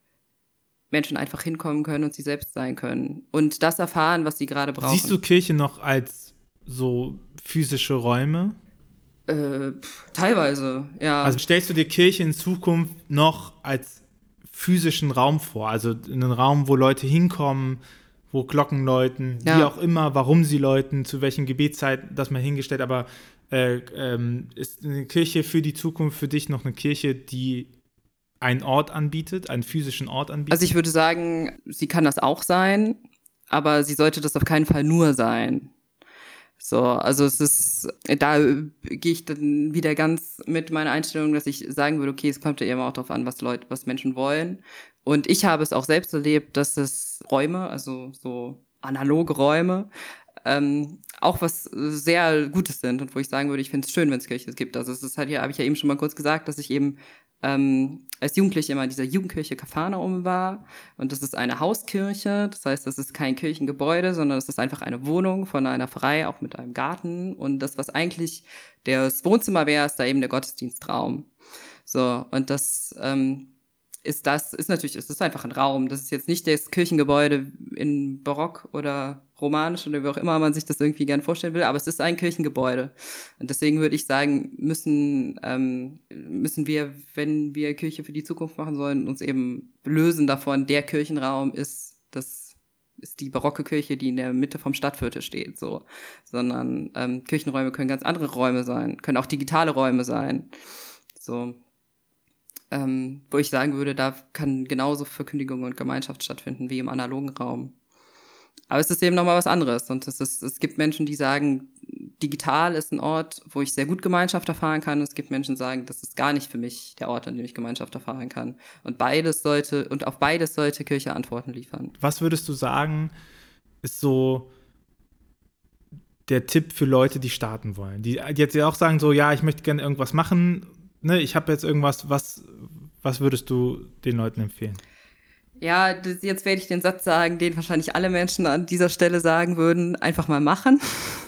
Menschen einfach hinkommen können und sie selbst sein können und das erfahren, was sie gerade brauchen. Siehst du Kirche noch als so physische Räume? Äh, pff, teilweise, ja. Also stellst du dir Kirche in Zukunft noch als physischen Raum vor? Also einen Raum, wo Leute hinkommen, wo Glocken läuten, ja. wie auch immer, warum sie läuten, zu welchen Gebetszeiten, das mal hingestellt. Aber äh, ähm, ist eine Kirche für die Zukunft für dich noch eine Kirche, die einen Ort anbietet, einen physischen Ort anbietet? Also ich würde sagen, sie kann das auch sein, aber sie sollte das auf keinen Fall nur sein. So, also es ist, da gehe ich dann wieder ganz mit meiner Einstellung, dass ich sagen würde, okay, es kommt ja immer auch darauf an, was Leute, was Menschen wollen. Und ich habe es auch selbst erlebt, dass es Räume, also so analoge Räume, ähm, auch was sehr Gutes sind und wo ich sagen würde, ich finde es schön, wenn es Kirche gibt. Also es ist halt, ja, habe ich ja eben schon mal kurz gesagt, dass ich eben ähm, als Jugendliche immer in dieser Jugendkirche Kapharnaum war und das ist eine Hauskirche, das heißt, das ist kein Kirchengebäude, sondern es ist einfach eine Wohnung von einer Pfarrei, auch mit einem Garten und das, was eigentlich das Wohnzimmer wäre, ist da eben der Gottesdienstraum. So, und das ähm, ist das, ist natürlich, es ist einfach ein Raum, das ist jetzt nicht das Kirchengebäude in Barock oder romanisch oder wie auch immer man sich das irgendwie gern vorstellen will, aber es ist ein Kirchengebäude. Und deswegen würde ich sagen, müssen, ähm, müssen wir, wenn wir Kirche für die Zukunft machen sollen, uns eben lösen davon, der Kirchenraum ist, das ist die barocke Kirche, die in der Mitte vom Stadtviertel steht, so. Sondern ähm, Kirchenräume können ganz andere Räume sein, können auch digitale Räume sein. So. Ähm, wo ich sagen würde, da kann genauso Verkündigung und Gemeinschaft stattfinden wie im analogen Raum. Aber es ist eben nochmal was anderes. Und es ist, es gibt Menschen, die sagen, digital ist ein Ort, wo ich sehr gut Gemeinschaft erfahren kann. Und es gibt Menschen, die sagen, das ist gar nicht für mich der Ort, an dem ich Gemeinschaft erfahren kann. Und beides sollte, und auf beides sollte Kirche Antworten liefern. Was würdest du sagen, ist so der Tipp für Leute, die starten wollen? Die jetzt ja auch sagen so, ja, ich möchte gerne irgendwas machen, ne, ich habe jetzt irgendwas, was, was würdest du den Leuten empfehlen? Ja, das, jetzt werde ich den Satz sagen, den wahrscheinlich alle Menschen an dieser Stelle sagen würden, einfach mal machen.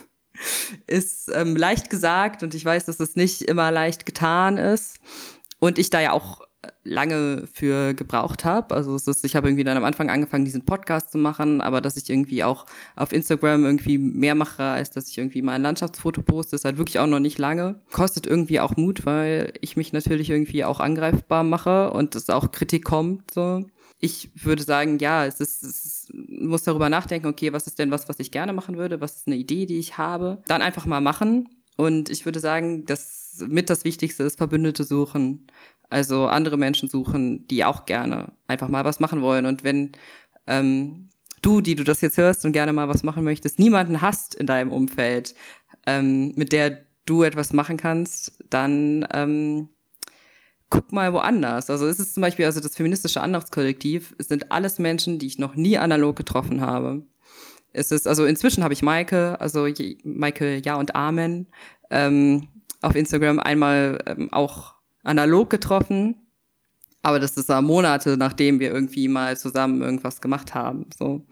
Ist ähm, leicht gesagt und ich weiß, dass es nicht immer leicht getan ist. Und ich da ja auch lange für gebraucht habe. Also es ist, ich habe irgendwie dann am Anfang angefangen, diesen Podcast zu machen, aber dass ich irgendwie auch auf Instagram irgendwie mehr mache, als dass ich irgendwie mal ein Landschaftsfoto poste, ist halt wirklich auch noch nicht lange. Kostet irgendwie auch Mut, weil ich mich natürlich irgendwie auch angreifbar mache und es auch Kritik kommt, so. Ich würde sagen, ja, es ist, es ist, muss darüber nachdenken, okay, was ist denn was, was ich gerne machen würde? Was ist eine Idee, die ich habe? Dann einfach mal machen. Und ich würde sagen, dass mit das Wichtigste ist, Verbündete suchen. Also andere Menschen suchen, die auch gerne einfach mal was machen wollen. Und wenn ähm, du, die du das jetzt hörst und gerne mal was machen möchtest, niemanden hast in deinem Umfeld, ähm, mit der du etwas machen kannst, dann ähm, guck mal woanders. Also es ist zum Beispiel, also das feministische Andachtskollektiv, es sind alles Menschen, die ich noch nie analog getroffen habe. Es ist, also inzwischen habe ich Maike, also Maike Ja und Amen, ähm, auf Instagram einmal ähm, auch analog getroffen, aber das ist ja Monate, nachdem wir irgendwie mal zusammen irgendwas gemacht haben, so.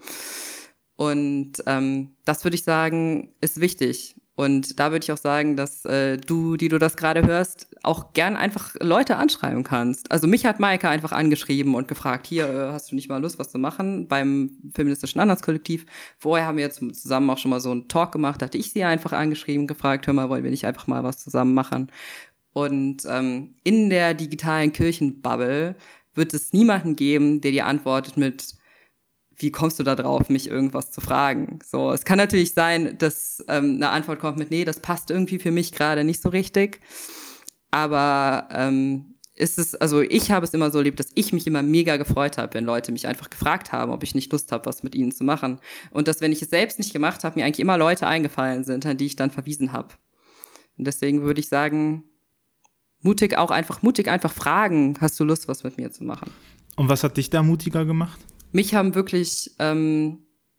Und ähm, das würde ich sagen, ist wichtig. Und da würde ich auch sagen, dass äh, du, die du das gerade hörst, auch gern einfach Leute anschreiben kannst. Also mich hat Maike einfach angeschrieben und gefragt, hier, äh, hast du nicht mal Lust, was zu machen beim feministischen Andachtskollektiv? Vorher haben wir jetzt zusammen auch schon mal so einen Talk gemacht, da hatte ich sie einfach angeschrieben, gefragt, hör mal, wollen wir nicht einfach mal was zusammen machen? Und ähm, in der digitalen Kirchenbubble wird es niemanden geben, der dir antwortet mit, wie kommst du da drauf, mich irgendwas zu fragen? So, es kann natürlich sein, dass ähm, eine Antwort kommt mit, nee, das passt irgendwie für mich gerade nicht so richtig. Aber ähm, ist es, also ich habe es immer so erlebt, dass ich mich immer mega gefreut habe, wenn Leute mich einfach gefragt haben, ob ich nicht Lust habe, was mit ihnen zu machen. Und dass, wenn ich es selbst nicht gemacht habe, mir eigentlich immer Leute eingefallen sind, an die ich dann verwiesen habe. Und deswegen würde ich sagen, mutig auch einfach, mutig einfach fragen, hast du Lust, was mit mir zu machen? Und was hat dich da mutiger gemacht? Mich haben wirklich ähm,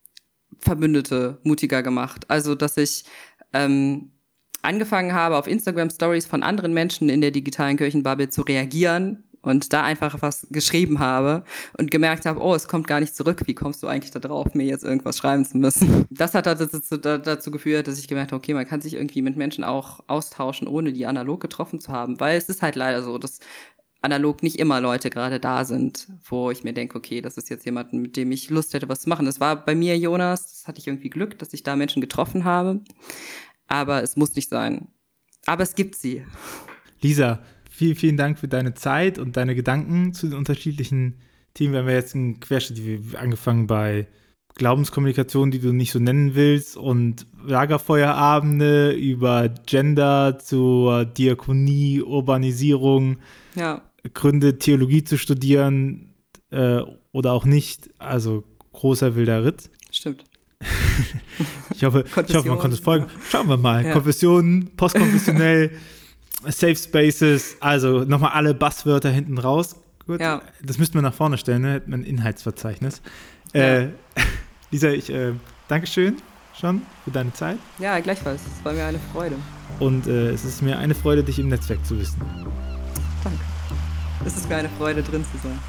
Verbündete mutiger gemacht. Also, dass ich ähm, angefangen habe, auf Instagram-Stories von anderen Menschen in der digitalen Kirchenbubble zu reagieren und da einfach was geschrieben habe und gemerkt habe, oh, es kommt gar nicht zurück. Wie kommst du eigentlich da drauf, mir jetzt irgendwas schreiben zu müssen? Das hat dazu, dazu geführt, dass ich gemerkt habe, okay, man kann sich irgendwie mit Menschen auch austauschen, ohne die analog getroffen zu haben. Weil es ist halt leider so, dass analog nicht immer Leute gerade da sind, wo ich mir denke, okay, das ist jetzt jemand, mit dem ich Lust hätte, was zu machen. Das war bei mir, Jonas, das hatte ich irgendwie Glück, dass ich da Menschen getroffen habe. Aber es muss nicht sein. Aber es gibt sie. Lisa, vielen, vielen Dank für deine Zeit und deine Gedanken zu den unterschiedlichen Themen. Wir haben ja jetzt einen Querschnitt, angefangen bei Glaubenskommunikation, die du nicht so nennen willst, und Lagerfeuerabende über Gender zur Diakonie, Urbanisierung, ja. Gründe, Theologie zu studieren äh, oder auch nicht. Also großer wilder Ritt. Stimmt. ich, hoffe, ich hoffe, man konnte es folgen. Schauen wir mal. Ja. Konfessionen, postkonfessionell, Safe Spaces, also nochmal alle Buzzwörter hinten raus. Gut. Ja. Das müssten wir nach vorne stellen, ne? Hätten wir ein Inhaltsverzeichnis. Ja. Äh, Lisa, ich äh, Dankeschön schon für deine Zeit. Ja, gleichfalls. Es war mir eine Freude. Und äh, es ist mir eine Freude, dich im Netzwerk zu wissen. Danke. Es ist mir eine Freude, drin zu sein.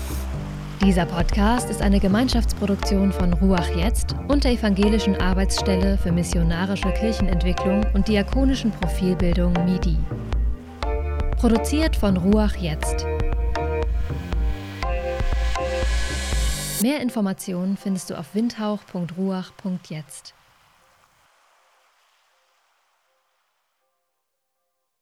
Dieser Podcast ist eine Gemeinschaftsproduktion von Ruach Jetzt und der Evangelischen Arbeitsstelle für missionarische Kirchenentwicklung und diakonischen Profilbildung M I D I. Produziert von Ruach Jetzt. Mehr Informationen findest du auf windhauch punkt ruach punkt jetzt.